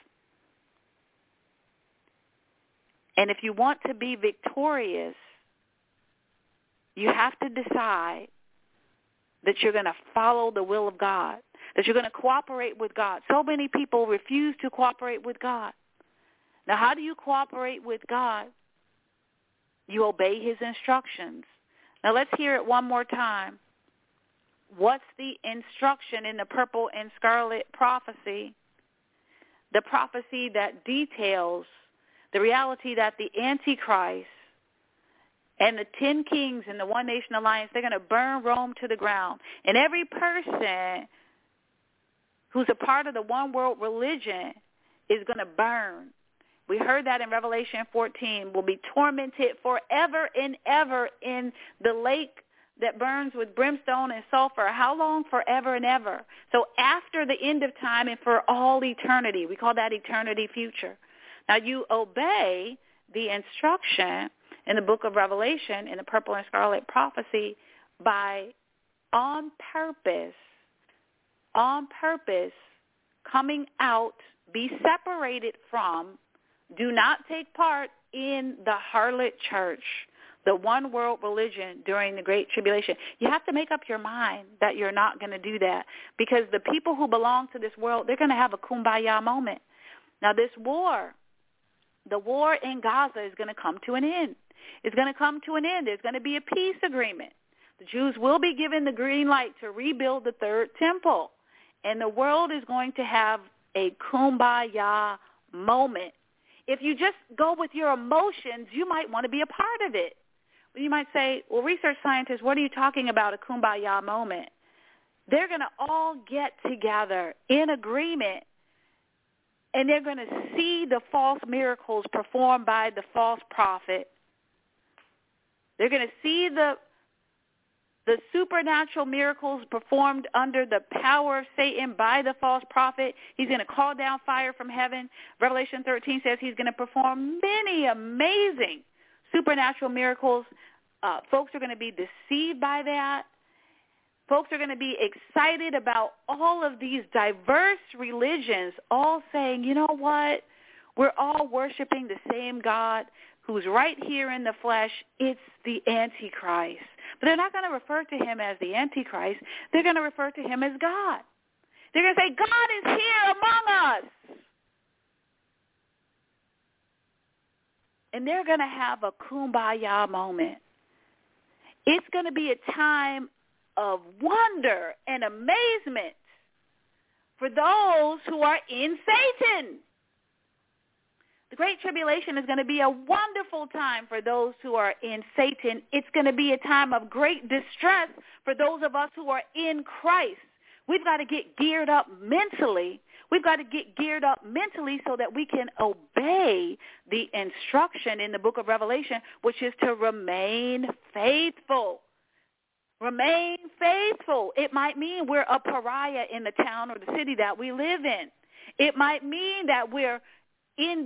And if you want to be victorious, you have to decide that you're going to follow the will of God, that you're going to cooperate with God. So many people refuse to cooperate with God. Now, how do you cooperate with God? You obey his instructions. Now, let's hear it one more time. What's the instruction in the purple and scarlet prophecy? The prophecy that details the reality that the Antichrist and the 10 kings and the One Nation Alliance, they're going to burn Rome to the ground. And every person who's a part of the one world religion is going to burn. We heard that in Revelation 14, will be tormented forever and ever in the lake that burns with brimstone and sulfur. How long? Forever and ever. So after the end of time and for all eternity. We call that eternity future. Now, you obey the instruction in the book of Revelation, in the purple and scarlet prophecy, by on purpose coming out, be separated from, do not take part in the harlot church, the one world religion during the Great Tribulation. You have to make up your mind that you're not going to do that because the people who belong to this world, they're going to have a kumbaya moment. Now, this war, the war in Gaza is going to come to an end. It's going to come to an end. There's going to be a peace agreement. The Jews will be given the green light to rebuild the third temple. And the world is going to have a kumbaya moment. If you just go with your emotions, you might want to be a part of it. You might say, well, research scientists, what are you talking about, a kumbaya moment? They're going to all get together in agreement, and they're going to see the false miracles performed by the false prophet. They're going to see the supernatural miracles performed under the power of Satan by the false prophet. He's going to call down fire from heaven. Revelation 13 says he's going to perform many amazing supernatural miracles. Folks are going to be deceived by that. Folks are going to be excited about all of these diverse religions, all saying, you know what? We're all worshiping the same God who's right here in the flesh. It's the Antichrist. But they're not going to refer to him as the Antichrist. They're going to refer to him as God. They're going to say, God is here among us. and they're going to have a kumbaya moment. It's going to be a time of wonder and amazement for those who are in Satan. The Great Tribulation is going to be a wonderful time for those who are in Satan. It's going to be a time of great distress for those of us who are in Christ. We've got to get geared up mentally. We've got to get geared up mentally so that we can obey the instruction in the book of Revelation, which is to remain faithful. Remain faithful. It might mean we're a pariah in the town or the city that we live in. It might mean that we're in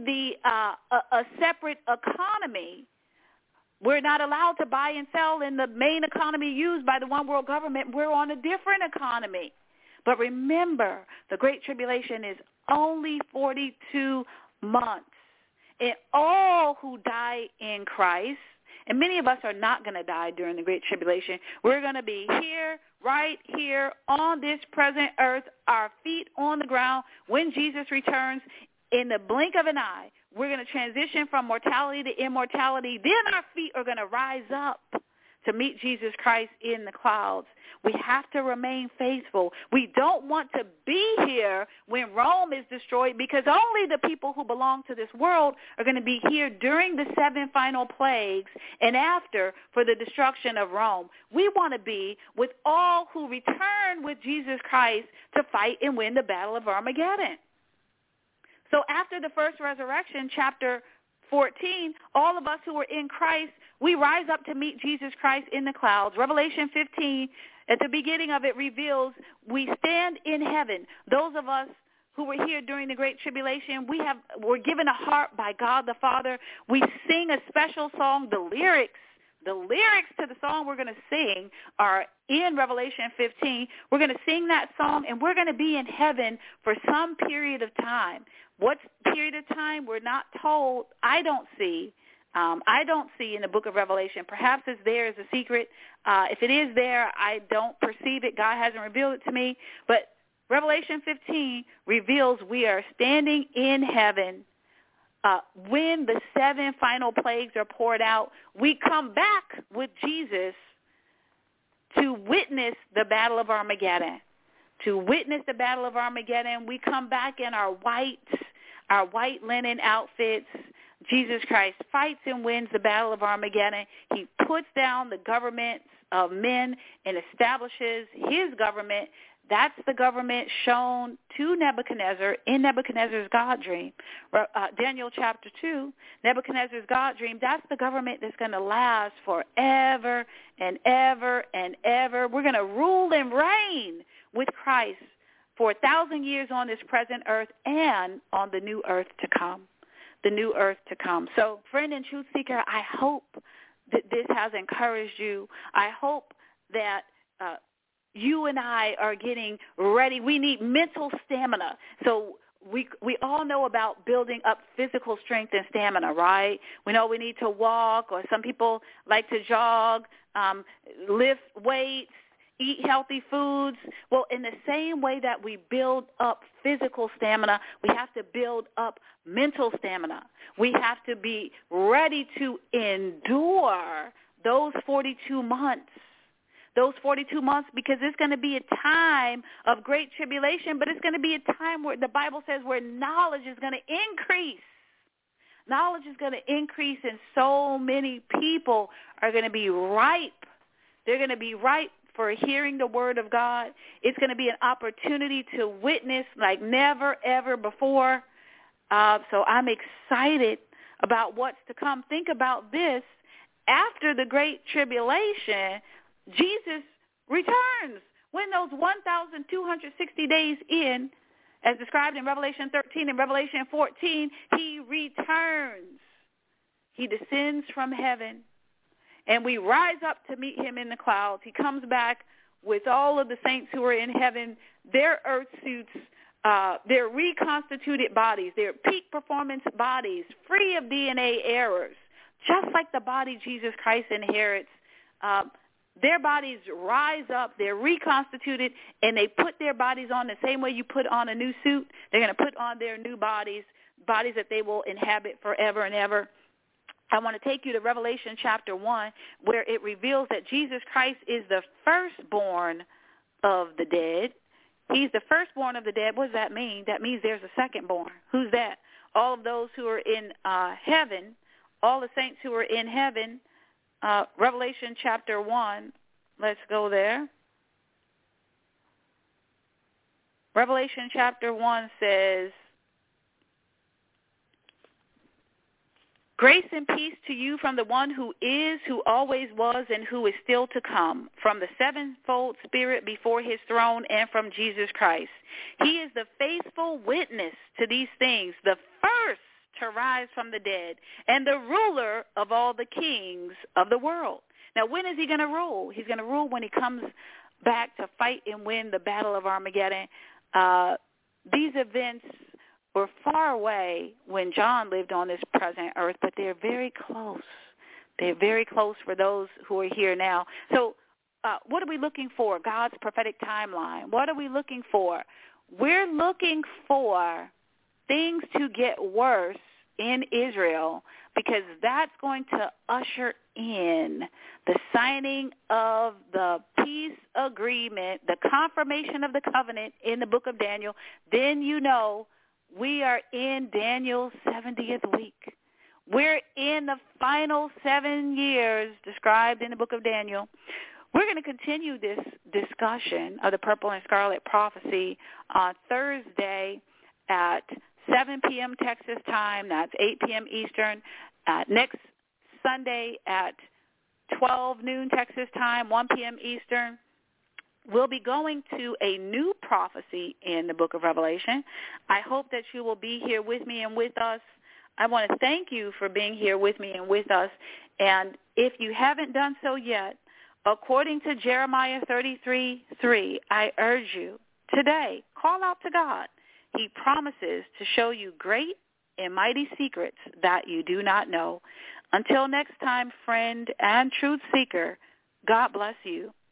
a separate economy. We're not allowed to buy and sell in the main economy used by the one world government. We're on a different economy. But remember, the Great Tribulation is only 42 months. And all who die in Christ, and many of us are not going to die during the Great Tribulation. We're going to be here, right here on this present earth, our feet on the ground when Jesus returns. In the blink of an eye, we're going to transition from mortality to immortality. Then our feet are going to rise up to meet Jesus Christ in the clouds. We have to remain faithful. We don't want to be here when Rome is destroyed, because only the people who belong to this world are going to be here during the 7 final plagues and after for the destruction of Rome. We want to be with all who return with Jesus Christ to fight and win the battle of Armageddon. So after the first resurrection, chapter 14, all of us who are in Christ, we rise up to meet Jesus Christ in the clouds. Revelation 15, at the beginning of it, reveals we stand in heaven. Those of us who were here during the Great Tribulation, we're given a harp by God the Father. We sing a special song. The lyrics to the song we're going to sing are in Revelation 15. We're going to sing that song, and we're going to be in heaven for some period of time. What period of time? We're not told. I don't see in the book of Revelation. Perhaps it's there as a secret. If it is there, I don't perceive it. God hasn't revealed it to me. But Revelation 15 reveals we are standing in heaven when the 7 final plagues are poured out. We come back with Jesus to witness the battle of Armageddon. To witness the battle of Armageddon, we come back in our white linen outfits. Jesus Christ fights and wins the battle of Armageddon. He puts down the governments of men and establishes his government. That's the government shown to Nebuchadnezzar in Nebuchadnezzar's God dream. Daniel chapter 2, Nebuchadnezzar's God dream, that's the government that's going to last forever and ever and ever. We're going to rule and reign with Christ for 1,000 years on this present earth and on the new earth to come. The new earth to come. So, friend and truth seeker, I hope that this has encouraged you. I hope that you and I are getting ready. We need mental stamina. So we all know about building up physical strength and stamina, right? We know we need to walk, or some people like to jog, lift weights, eat healthy foods. Well, in the same way that we build up physical stamina, we have to build up mental stamina. We have to be ready to endure those 42 months. Those 42 months, because it's going to be a time of great tribulation, but it's going to be a time where the Bible says where knowledge is going to increase. Knowledge is going to increase, and so many people are going to be ripe. They're going to be ripe for hearing the word of God. It's going to be an opportunity to witness like never, ever before. So I'm excited about what's to come. Think about this. After the Great Tribulation, Jesus returns. When those 1,260 days in, as described in Revelation 13 and Revelation 14, he returns. He descends from heaven, and we rise up to meet him in the clouds. He comes back with all of the saints who are in heaven, their earth suits, their reconstituted bodies, their peak performance bodies, free of DNA errors, just like the body Jesus Christ inherits. Their bodies rise up, they're reconstituted, and they put their bodies on the same way you put on a new suit. They're going to put on their new bodies that they will inhabit forever and ever. I want to take you to Revelation chapter 1, where it reveals that Jesus Christ is the firstborn of the dead. He's the firstborn of the dead. What does that mean? That means there's a secondborn. Who's that? All of those who are in heaven, all the saints who are in heaven. Revelation chapter 1, let's go there. Revelation chapter 1 says, grace and peace to you from the one who is, who always was, and who is still to come, from the sevenfold Spirit before his throne, and from Jesus Christ. He is the faithful witness to these things, the first to rise from the dead, and the ruler of all the kings of the world. Now, when is he going to rule? He's going to rule when he comes back to fight and win the battle of Armageddon. These events were far away when John lived on this present earth, but they're very close. They're very close for those who are here now. So what are we looking for? God's prophetic timeline. What are we looking for? We're looking for things to get worse in Israel, because that's going to usher in the signing of the peace agreement, the confirmation of the covenant in the book of Daniel. Then you know we are in Daniel's 70th week. We're in the final 7 years described in the book of Daniel. We're going to continue this discussion of the purple and scarlet prophecy on Thursday at 7 p.m. Texas time. That's 8 p.m. Eastern. Next Sunday at 12 noon Texas time, 1 p.m. Eastern. We'll be going to a new prophecy in the book of Revelation. I hope that you will be here with me and with us. I want to thank you for being here with me and with us. And if you haven't done so yet, according to Jeremiah 33:3, I urge you today, call out to God. He promises to show you great and mighty secrets that you do not know. Until next time, friend and truth seeker, God bless you.